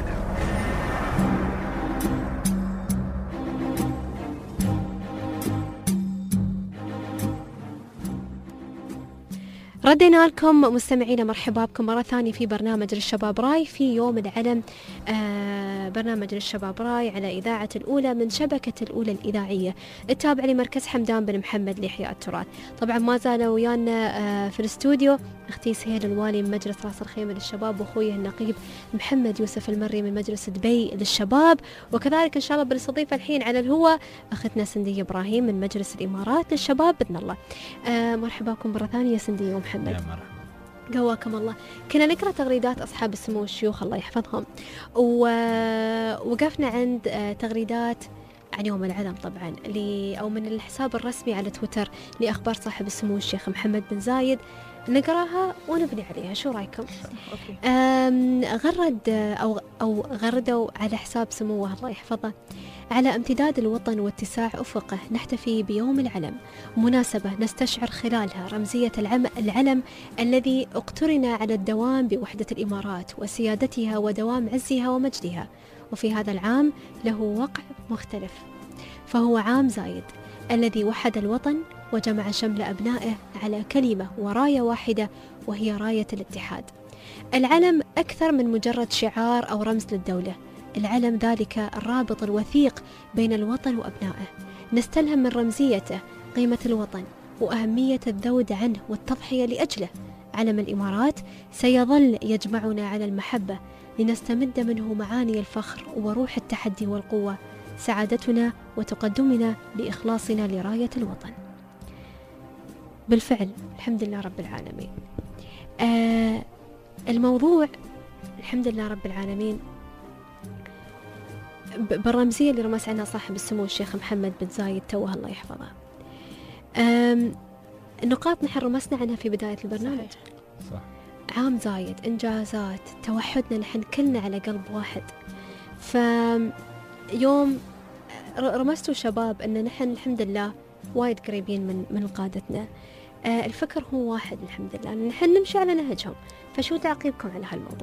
Speaker 2: ردينا لكم مستمعينا، مرحبا بكم مرة ثانية في برنامج للشباب راي في يوم العلم. برنامج للشباب راي على إذاعة الأولى من شبكة الأولى الإذاعية التابعة لمركز حمدان بن محمد لإحياء التراث. طبعا ما زال ويانا في الاستوديو أختي سهيل الوالي من مجلس راس الخيمة للشباب، وأخوي النقيب محمد يوسف المري من مجلس دبي للشباب، وكذلك إن شاء الله بنستضيف الحين على الهواء أختنا سندية إبراهيم من مجلس الإمارات للشباب بإذن الله. مرحبا بكم مرة ثانية سندية ومحمد.
Speaker 4: يا مرحبا.
Speaker 2: قواكم الله. كنا نقرأ تغريدات أصحاب السمو الشيوخ الله يحفظهم، ووقفنا عند تغريدات عن يوم العلم طبعا أو من الحساب الرسمي على تويتر لأخبار صاحب السمو الشيخ محمد بن زايد. نقراها ونبني عليها، شو رايكم؟ غردوا على حساب سموه الله يحفظه: على امتداد الوطن واتساع أفقه نحتفي بيوم العلم، مناسبة نستشعر خلالها رمزية العلم الذي اقترن على الدوام بوحدة الإمارات وسيادتها ودوام عزها ومجدها. وفي هذا العام له وقع مختلف، فهو عام زايد الذي وحد الوطن وجمع شمل أبنائه على كلمة وراية واحدة، وهي راية الاتحاد. العلم أكثر من مجرد شعار أو رمز للدولة، العلم ذلك الرابط الوثيق بين الوطن وأبنائه. نستلهم من رمزيته قيمة الوطن وأهمية الذود عنه والتضحية لأجله. علم الإمارات سيظل يجمعنا على المحبة لنستمد منه معاني الفخر وروح التحدي والقوة، سعادتنا وتقدمنا بإخلاصنا لراية الوطن. بالفعل الحمد لله رب العالمين. الموضوع الحمد لله رب العالمين بالرمزية اللي رمز عنها صاحب السمو الشيخ محمد بن زايد توه الله يحفظه. النقاط نحن رمزنا عنها في بداية البرنامج.
Speaker 4: صح.
Speaker 2: عام زايد، إنجازات، توحدنا نحن كلنا على قلب واحد. فيوم رمزتوا شباب أن نحن الحمد لله وايد قريبين من قادتنا. الفكر هو واحد الحمد لله، نحن نمشي على نهجهم. فشو تعقيبكم على هالموضوع؟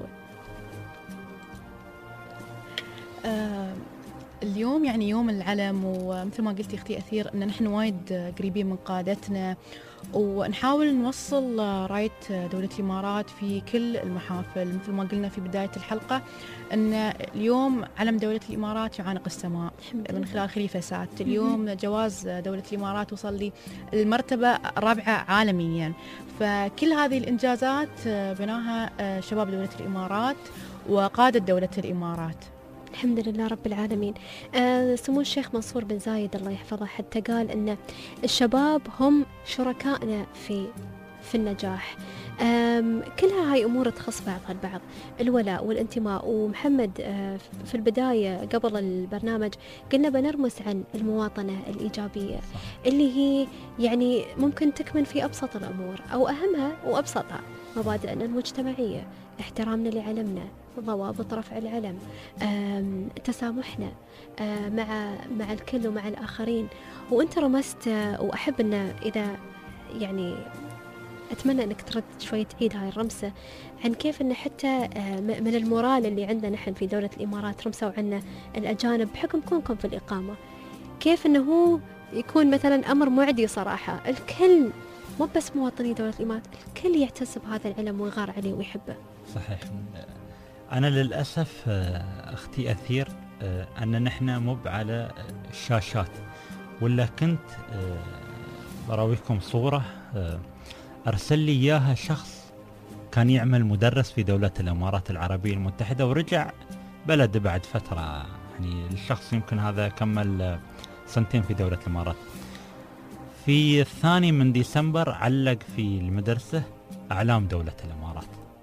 Speaker 3: اليوم يعني يوم العلم، ومثل ما قلتي اختي أثير ان نحن وايد قريبين من قادتنا، ونحاول نوصل راية دولة الإمارات في كل المحافل. مثل ما قلنا في بداية الحلقة أن اليوم علم دولة الإمارات يعانق السماء من خلال خليفة سات. اليوم جواز دولة الإمارات وصل للمرتبة الرابعة عالميا. فكل هذه الإنجازات بناها شباب دولة الإمارات وقادة دولة الإمارات.
Speaker 2: الحمد لله رب العالمين. سمو الشيخ منصور بن زايد الله يحفظه حتى قال أن الشباب هم شركائنا في النجاح. كلها هاي أمور تخص بعضها البعض، الولاء والانتماء. ومحمد في البداية قبل البرنامج قلنا بنرمز عن المواطنة الإيجابية اللي هي يعني ممكن تكمن في أبسط الأمور أو أهمها وأبسطها، مبادئنا المجتمعية، احترامنا لعلمنا، ضوابط رفع العلم، تسامحنا مع الكل ومع الآخرين. وأنت رمزت، وأحب أن إذا يعني أتمنى أنك ترد شوي تعيد هاي الرمسة عن كيف أن حتى من المورال اللي عندنا نحن في دولة الإمارات رمسوا عنا الأجانب بحكم كونكم في الإقامة، كيف أنه هو يكون مثلا أمر معدي صراحة. الكل مو بس مواطني دولة الإمارات، الكل يعتز بهذا العلم ويغار عليه ويحبه.
Speaker 4: صحيح. أنا للأسف أختي أثير أن نحن مو على الشاشات، ولا كنت براويكم صورة أرسل لي إياها شخص كان يعمل مدرس في دولة الإمارات العربية المتحدة ورجع بلده بعد فترة، يعني الشخص يمكن هذا كمل 2 في دولة الإمارات. في 2 ديسمبر علق في المدرسة أعلام دولة الإمارات،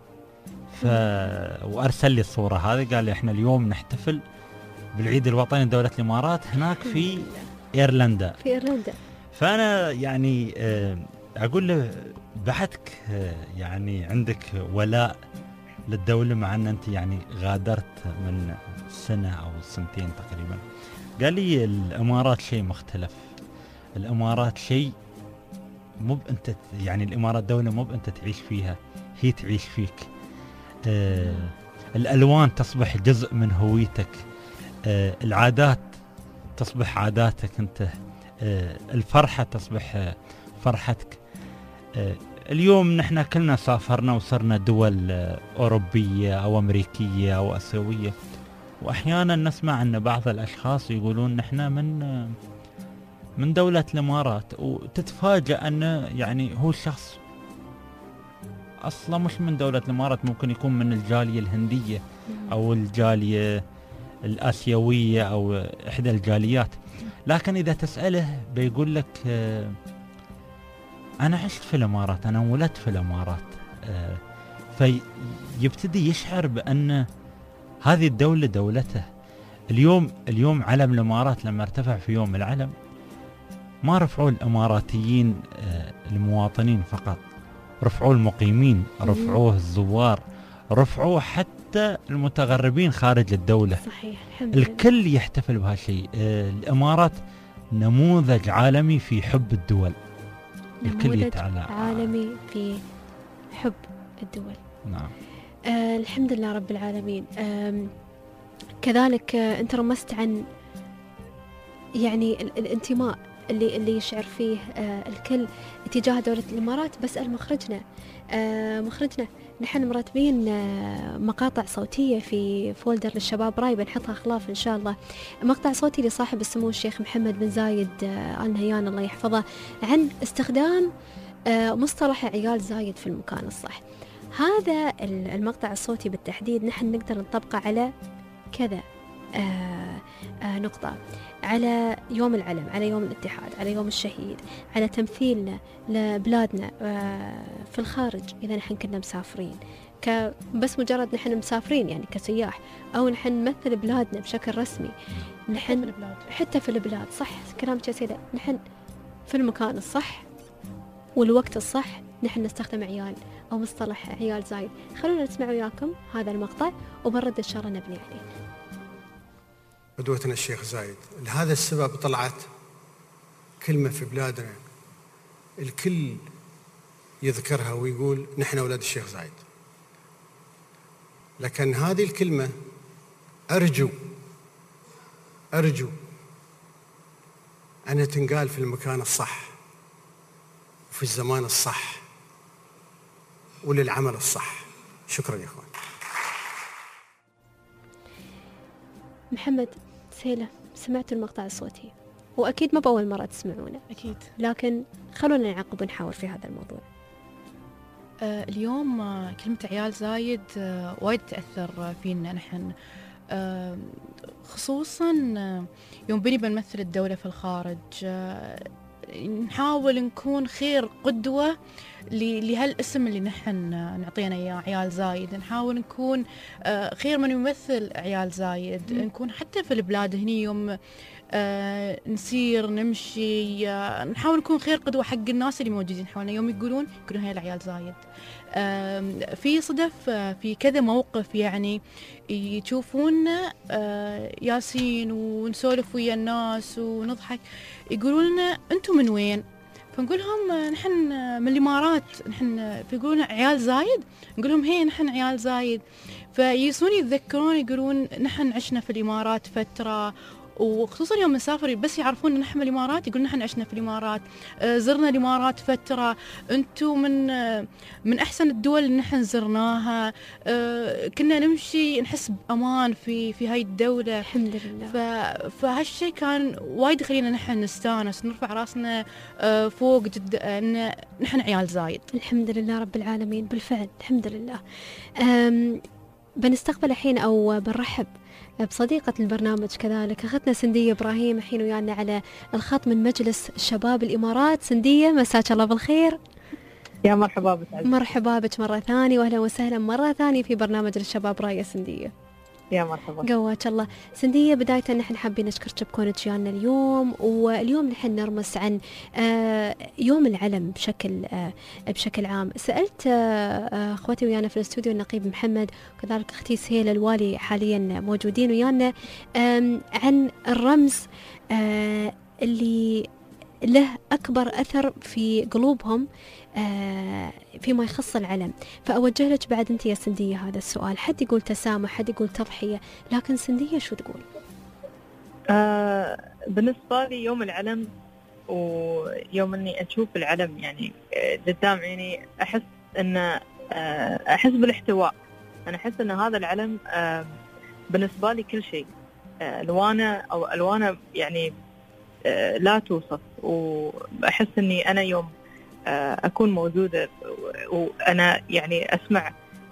Speaker 4: وأرسل لي الصورة هذه، قال لي إحنا اليوم نحتفل بالعيد الوطني لدولة الإمارات هناك في إيرلندا.
Speaker 2: في إيرلندا.
Speaker 4: فأنا يعني أقول له بعدك يعني عندك ولاء للدولة، مع أن أنت يعني غادرت من 1 أو 2 تقريبا. قال لي الإمارات شيء مختلف، الإمارات شيء مو أنت يعني الإمارات دولة مو أنت تعيش فيها، هي تعيش فيك. الألوان تصبح جزء من هويتك، العادات تصبح عاداتك أنت، الفرحة تصبح فرحتك. اليوم نحن كلنا سافرنا وصرنا دول أوروبية أو أمريكية أو آسيوية، وأحيانا نسمع أن بعض الأشخاص يقولون نحن من دولة الإمارات، وتتفاجأ أن يعني هو الشخص أصلا مش من دولة الإمارات، ممكن يكون من الجالية الهندية أو الجالية الآسيوية أو إحدى الجاليات، لكن إذا تسأله بيقول لك أنا عشت في الإمارات، أنا ولدت في الإمارات. فيبتدي يشعر بأن هذه الدولة دولته. اليوم علم الإمارات لما ارتفع في يوم العلم ما رفعوا الإماراتيين المواطنين فقط، رفعوا المقيمين، رفعوه الزوار، رفعوه حتى المتغربين خارج الدولة.
Speaker 2: صحيح. الحمد لله.
Speaker 4: الكل يحتفل بهالشيء. الإمارات نموذج عالمي في حب الدول،
Speaker 2: نموذج عالمي في حب الدول.
Speaker 4: نعم.
Speaker 2: الحمد لله رب العالمين. كذلك أنت رمزت عن يعني الانتماء اللي يشعر فيه الكل اتجاه دولة الإمارات. بسأل مخرجنا نحن مرتبين مقاطع صوتية في فولدر للشباب راي، بنحطها خلاف إن شاء الله، مقطع صوتي لصاحب السمو الشيخ محمد بن زايد آل نهيان الله يحفظه عن استخدام مصطلح عيال زايد في المكان الصح. هذا المقطع الصوتي بالتحديد نحن نقدر نطبقه على كذا نقطة، على يوم العلم، على يوم الاتحاد، على يوم الشهيد، على تمثيلنا لبلادنا في الخارج إذا نحن كنا مسافرين، بس مجرد نحن مسافرين يعني كسياح، أو نحن نمثل بلادنا بشكل رسمي، نحن حتى في البلاد. صح كلامك يا سيدة، نحن في المكان الصح والوقت الصح نحن نستخدم عيال أو مصطلح عيال زايد. خلونا نسمع وياكم هذا المقطع وبرد إن شاء الله نبني عليه.
Speaker 12: قدوتنا الشيخ زايد، لهذا السبب طلعت كلمة في بلادنا الكل يذكرها ويقول نحن أولاد الشيخ زايد، لكن هذه الكلمة أرجو أن تنقال في المكان الصح وفي الزمان الصح وللعمل الصح. شكرا يا أخوان.
Speaker 2: محمد سهيلة، سمعت المقطع الصوتي وأكيد ما بأول مرة تسمعونه
Speaker 3: أكيد،
Speaker 2: لكن خلونا نعقب ونحاور في هذا الموضوع.
Speaker 3: اليوم كلمة عيال زايد وايد تأثر فينا نحن، خصوصا يوم بنمثل الدولة في الخارج، نحاول نكون خير قدوة لهالاسم اللي نحن نعطينا إياه عيال زايد، نحاول نكون خير من يمثل عيال زايد، نكون حتى في البلاد هني يوم نسير نمشي نحاول نكون خير قدوة حق الناس اللي موجودين حولنا، يوم يقولون هاي العيال زايد. في صدف في كذا موقف يعني يشوفونا ياسين ونسولف ويا الناس ونضحك، يقولون لنا أنتم من وين؟ فنقول لهم نحن من الإمارات، نحن فيقولون عيال زايد، نقول لهم هي نحن عيال زايد. فيسون يتذكرون يقولون نحن عشنا في الإمارات فترة، وخصوصا يوم نسافر بس يعرفون ان نحن الامارات، يقولون نحن عشنا في الامارات، زرنا الامارات فتره، انتم من احسن الدول اللي نحن زرناها، كنا نمشي نحس بامان في هاي الدوله.
Speaker 2: الحمد لله.
Speaker 3: فهالشيء كان وايد يخلينا نحن نستانس، نرفع راسنا فوق جد ان نحن عيال زايد.
Speaker 2: الحمد لله رب العالمين. بالفعل الحمد لله. بنستقبل الحين او بنرحب بصديقة البرنامج كذلك أختنا سندية إبراهيم الحين ويانا على الخط من مجلس شباب الإمارات. سندية مساك الله بالخير.
Speaker 11: يا مرحبا بك.
Speaker 2: مرحبا بك مرة ثانية وأهلا وسهلا مرة ثانية في برنامج الشباب راية سندية.
Speaker 11: يا مرحبا.
Speaker 2: قواك الله. سندية بداية نحن حابين نشكرك بكونك ويانا اليوم، واليوم نحن نرمس عن يوم العلم بشكل عام. سألت اخوتي ويانا في الاستوديو النقيب محمد وكذلك اختي سهيلة الوالي حاليا موجودين ويانا عن الرمز اللي له أكبر أثر في قلوبهم فيما يخص العلم. فأوجه لك بعد أنت يا سندية هذا السؤال. حد يقول تسامح، حد يقول تضحية، لكن سندية شو تقول؟
Speaker 11: بالنسبة لي يوم العلم ويوم أني أشوف العلم يعني قدام عيني، أحس أن أحس بالاحتواء. أنا أحس أن هذا العلم بالنسبة لي كل شيء، ألوانه يعني لا توصف. وأحس أني أنا يوم أكون موجودة وأنا يعني أسمع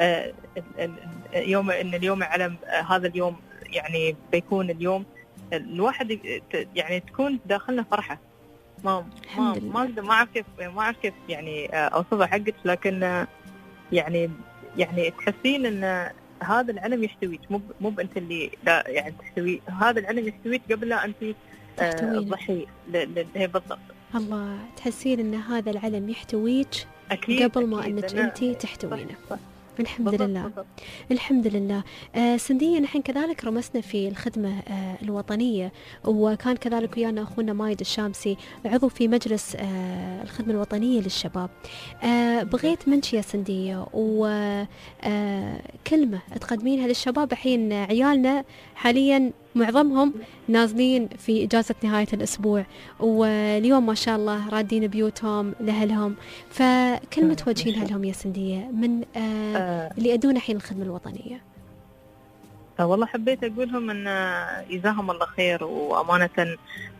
Speaker 11: يوم إن اليوم العلم، هذا اليوم يعني بيكون اليوم الواحد يعني تكون داخلنا فرحة ما أعرف كيف يعني أوصفها حقك، لكن يعني تحسين إن هذا العلم يحتويك، مو أنت اللي لا يعني تحتوي، هذا العلم يحتويك قبل لا أنت تضحي هي بالضبط.
Speaker 2: الله، تحسين ان هذا العلم يحتويك قبل ما انك انت تحتوينه. الحمد لله. الحمد لله. سندية نحن كذلك رمسنا في الخدمة الوطنية، وكان كذلك ويانا أخونا مايد الشامسي عضو في مجلس الخدمة الوطنية للشباب. بغيت منك يا سندية وكلمة تقدمينها للشباب. الحين عيالنا حاليا معظمهم نازلين في إجازة نهاية الأسبوع، واليوم ما شاء الله رادين بيوتهم لأهلهم، فكلمة توجهينها لهم يا سندية من اللي يأدون الحين الخدمة الوطنية.
Speaker 11: والله حبيت أقولهم أن جزاهم الله خير، وأمانة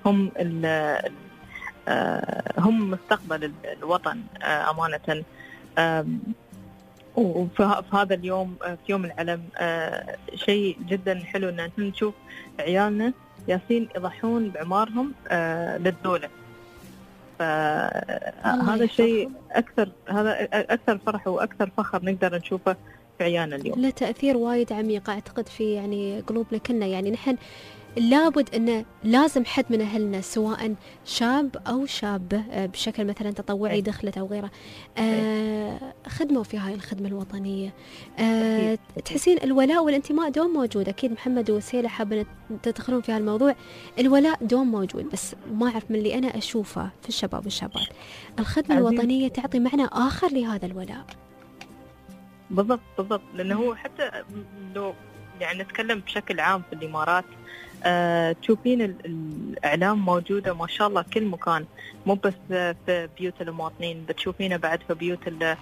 Speaker 11: هم مستقبل الوطن أمانة. وفي هذا اليوم في يوم العلم شيء جدا حلو أن نشوف عيالنا ياسين يضحون بعمارهم للدولة. فهذا شيء أكثر فرح وأكثر فخر نقدر نشوفه في عيالنا اليوم.
Speaker 2: له تأثير وايد عميق أعتقد في يعني قلوبنا كلنا. يعني نحن لابد أنه لازم حد من أهلنا سواء شاب أو شابة بشكل مثلا تطوعي دخلت أو غيره خدموا في هاي الخدمة الوطنية. تحسين الولاء والانتماء دوم موجود. أكيد محمد وسيلة حابين تدخلون في هالموضوع. الولاء دوم موجود، بس ما أعرف من اللي أنا أشوفه في الشباب والشابات الخدمة الوطنية تعطي معنى آخر لهذا الولاء.
Speaker 11: بالضبط، لأنه هو حتى لو يعني نتكلم بشكل عام في الإمارات تشوفين الإعلام موجودة ما شاء الله كل مكان، مو بس في بيوت المواطنين، بتشوفينه بعد في بيوت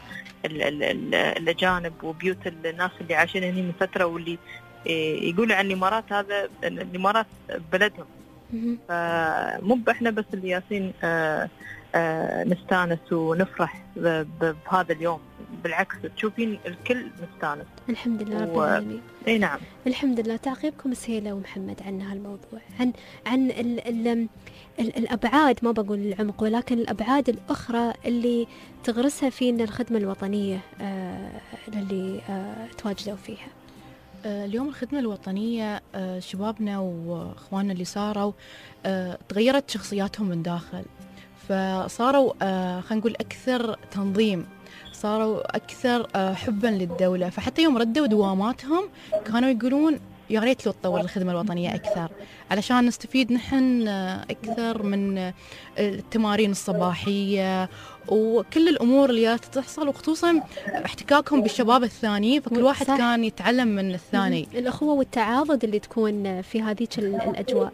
Speaker 11: الأجانب وبيوت الناس اللي عايشين هنا من فترة، واللي يقولوا عن الإمارات هذا الإمارات بلدهم. فمو احنا بس اللي ياسين نستانس ونفرح بهذا اليوم، بالعكس تشوفين الكل مستانس.
Speaker 2: الحمد لله رب العالمين.
Speaker 11: اي نعم
Speaker 2: الحمد لله. تعقيبكم سهيلة ومحمد عن هالموضوع، عن الأبعاد، ما بقول العمق ولكن الأبعاد الأخرى اللي تغرسها فينا الخدمة الوطنية اللي تواجدوا فيها.
Speaker 3: اليوم الخدمة الوطنية شبابنا وإخواننا اللي صاروا تغيرت شخصياتهم من داخل، فصاروا خلينا نقول أكثر تنظيم، صاروا أكثر حبا للدولة. فحتى يوم ردوا دواماتهم كانوا يقولون يا ريت لو تطور الخدمة الوطنية أكثر علشان نستفيد نحن أكثر من التمارين الصباحية وكل الأمور اللي تحصل، وخصوصا احتكاكهم بالشباب الثاني، فكل واحد
Speaker 2: صح.
Speaker 3: كان يتعلم من الثاني.
Speaker 2: الأخوة والتعاضد اللي تكون في هذيك الأجواء.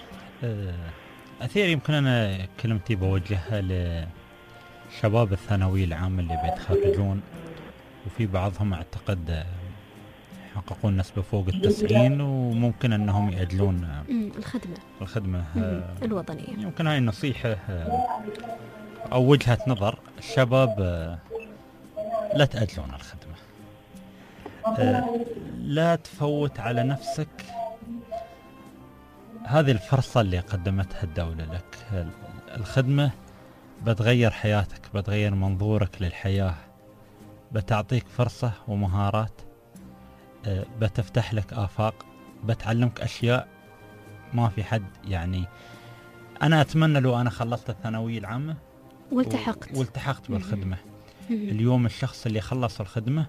Speaker 4: أثير يمكن أنا كلمتي بوجهها لشباب الثانوية العامة اللي بيتخرجون، وفي بعضهم أعتقد يحققون نسبة فوق 90 وممكن أنهم يأجلون الخدمة
Speaker 2: الوطنية.
Speaker 4: يمكن هاي النصيحة أو وجهة نظر الشباب، لا تأجلون الخدمة، لا تفوت على نفسك هذه الفرصة اللي قدمتها الدولة لك. الخدمة بتغير حياتك، بتغير منظورك للحياة، بتعطيك فرصة ومهارات، بتفتح لك آفاق، بتعلمك أشياء ما في حد. يعني أنا أتمنى لو أنا خلصت الثانوية العامة والتحقت بالخدمة. اليوم الشخص اللي خلص الخدمة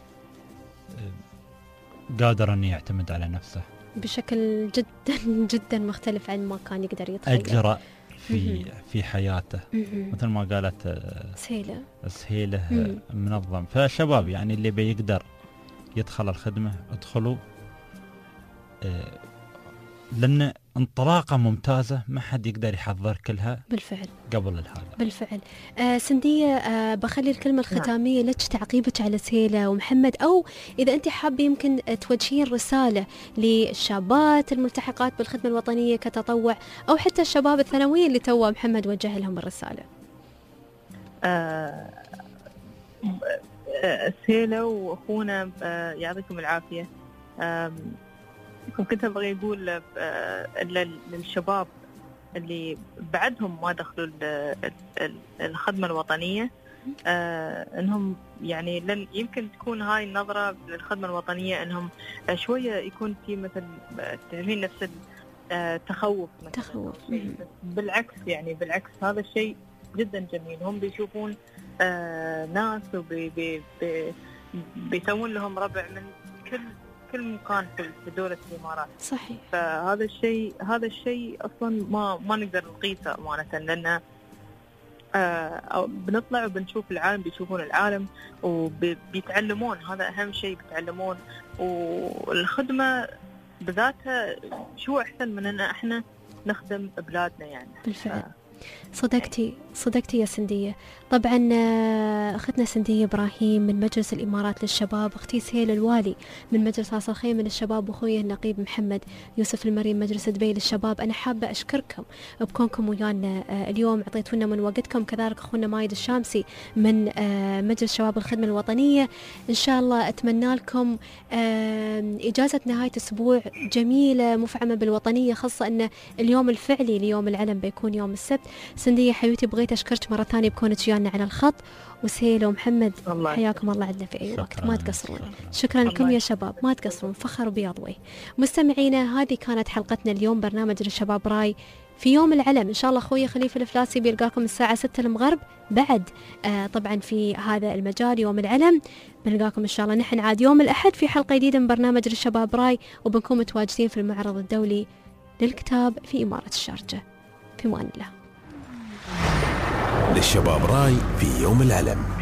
Speaker 4: قادر أن يعتمد على نفسه
Speaker 2: بشكل جدا جدا مختلف عن ما كان يقدر يتخيل.
Speaker 4: أجرأ في حياته، مثل ما قالت سهيلة منظم. فشباب يعني اللي بيقدر يدخل الخدمة ادخلوا، لأن انطلاقة ممتازة ما حد يقدر يحضرك لها
Speaker 2: بالفعل
Speaker 4: قبل هذا.
Speaker 2: بالفعل. سندية، بخلي الكلمة الختامية لك، تعقيبك على سهيلة ومحمد، أو إذا أنت حابة يمكن توجهين رسالة للشابات الملتحقات بالخدمة الوطنية كتطوع، أو حتى الشباب الثانوية اللي توا محمد وجه لهم الرسالة.
Speaker 11: سهيلة وأخونا يعطيكم العافية. كنت أبغى أقول للشباب اللي بعدهم ما دخلوا الخدمة الوطنية، أنهم يعني لن يمكن تكون هاي النظرة للخدمة الوطنية أنهم شوية يكون في مثل تعرفين نفس التخوف. بالعكس، يعني بالعكس هذا الشيء جدا جميل. هم بيشوفون ناس وبيسوون لهم ربع من كل مكان في دولة الإمارات.
Speaker 2: صحيح.
Speaker 11: فهذا الشيء أصلا ما نقدر نقيسه أمانة، لأن بنطلع وبنشوف العالم، بيشوفون العالم وبيتعلمون. هذا أهم شيء، بيتعلمون. والخدمة بذاتها شو أحسن من أن احنا نخدم بلادنا يعني.
Speaker 2: بالفعل. صدقتي يا سندية. طبعا أخذنا سندية إبراهيم من مجلس الإمارات للشباب، أختي سهيل الوالي من مجلس راس الخيمة للشباب، وأخوي النقيب محمد يوسف المريم مجلس دبي للشباب. أنا حابة أشكركم بكونكم ويانا اليوم، عطيتونا من وقتكم. كذلك أخونا مايد الشامسي من مجلس شباب الخدمة الوطنية. إن شاء الله أتمنى لكم إجازة نهاية أسبوع جميلة مفعمة بالوطنية، خاصة أن اليوم الفعلي ليوم العلم بيكون يوم السبت. سندية حبيبتي، بغيت أشكرك مرة ثانية بكونك ويانا على الخط، وسهيلة ومحمد حياكم الله عندنا في أي وقت، ما تقصرون. شكرا لكم يا شباب، ما تقصرون، فخر وبياض وجه. مستمعينا، هذه كانت حلقتنا اليوم، برنامج للشباب راي في يوم العلم. إن شاء الله أخوي خليفة الفلاسي بيلقاكم الساعة 6 المغرب بعد طبعا في هذا المجال يوم العلم. بنلقاكم إن شاء الله نحن عاد يوم الأحد في حلقة جديدة من برنامج للشباب راي، وبنكون متواجدين في المعرض الدولي للكتاب في إمارة الشارجة. في أمان الله.
Speaker 1: للشباب راي في يوم العلم.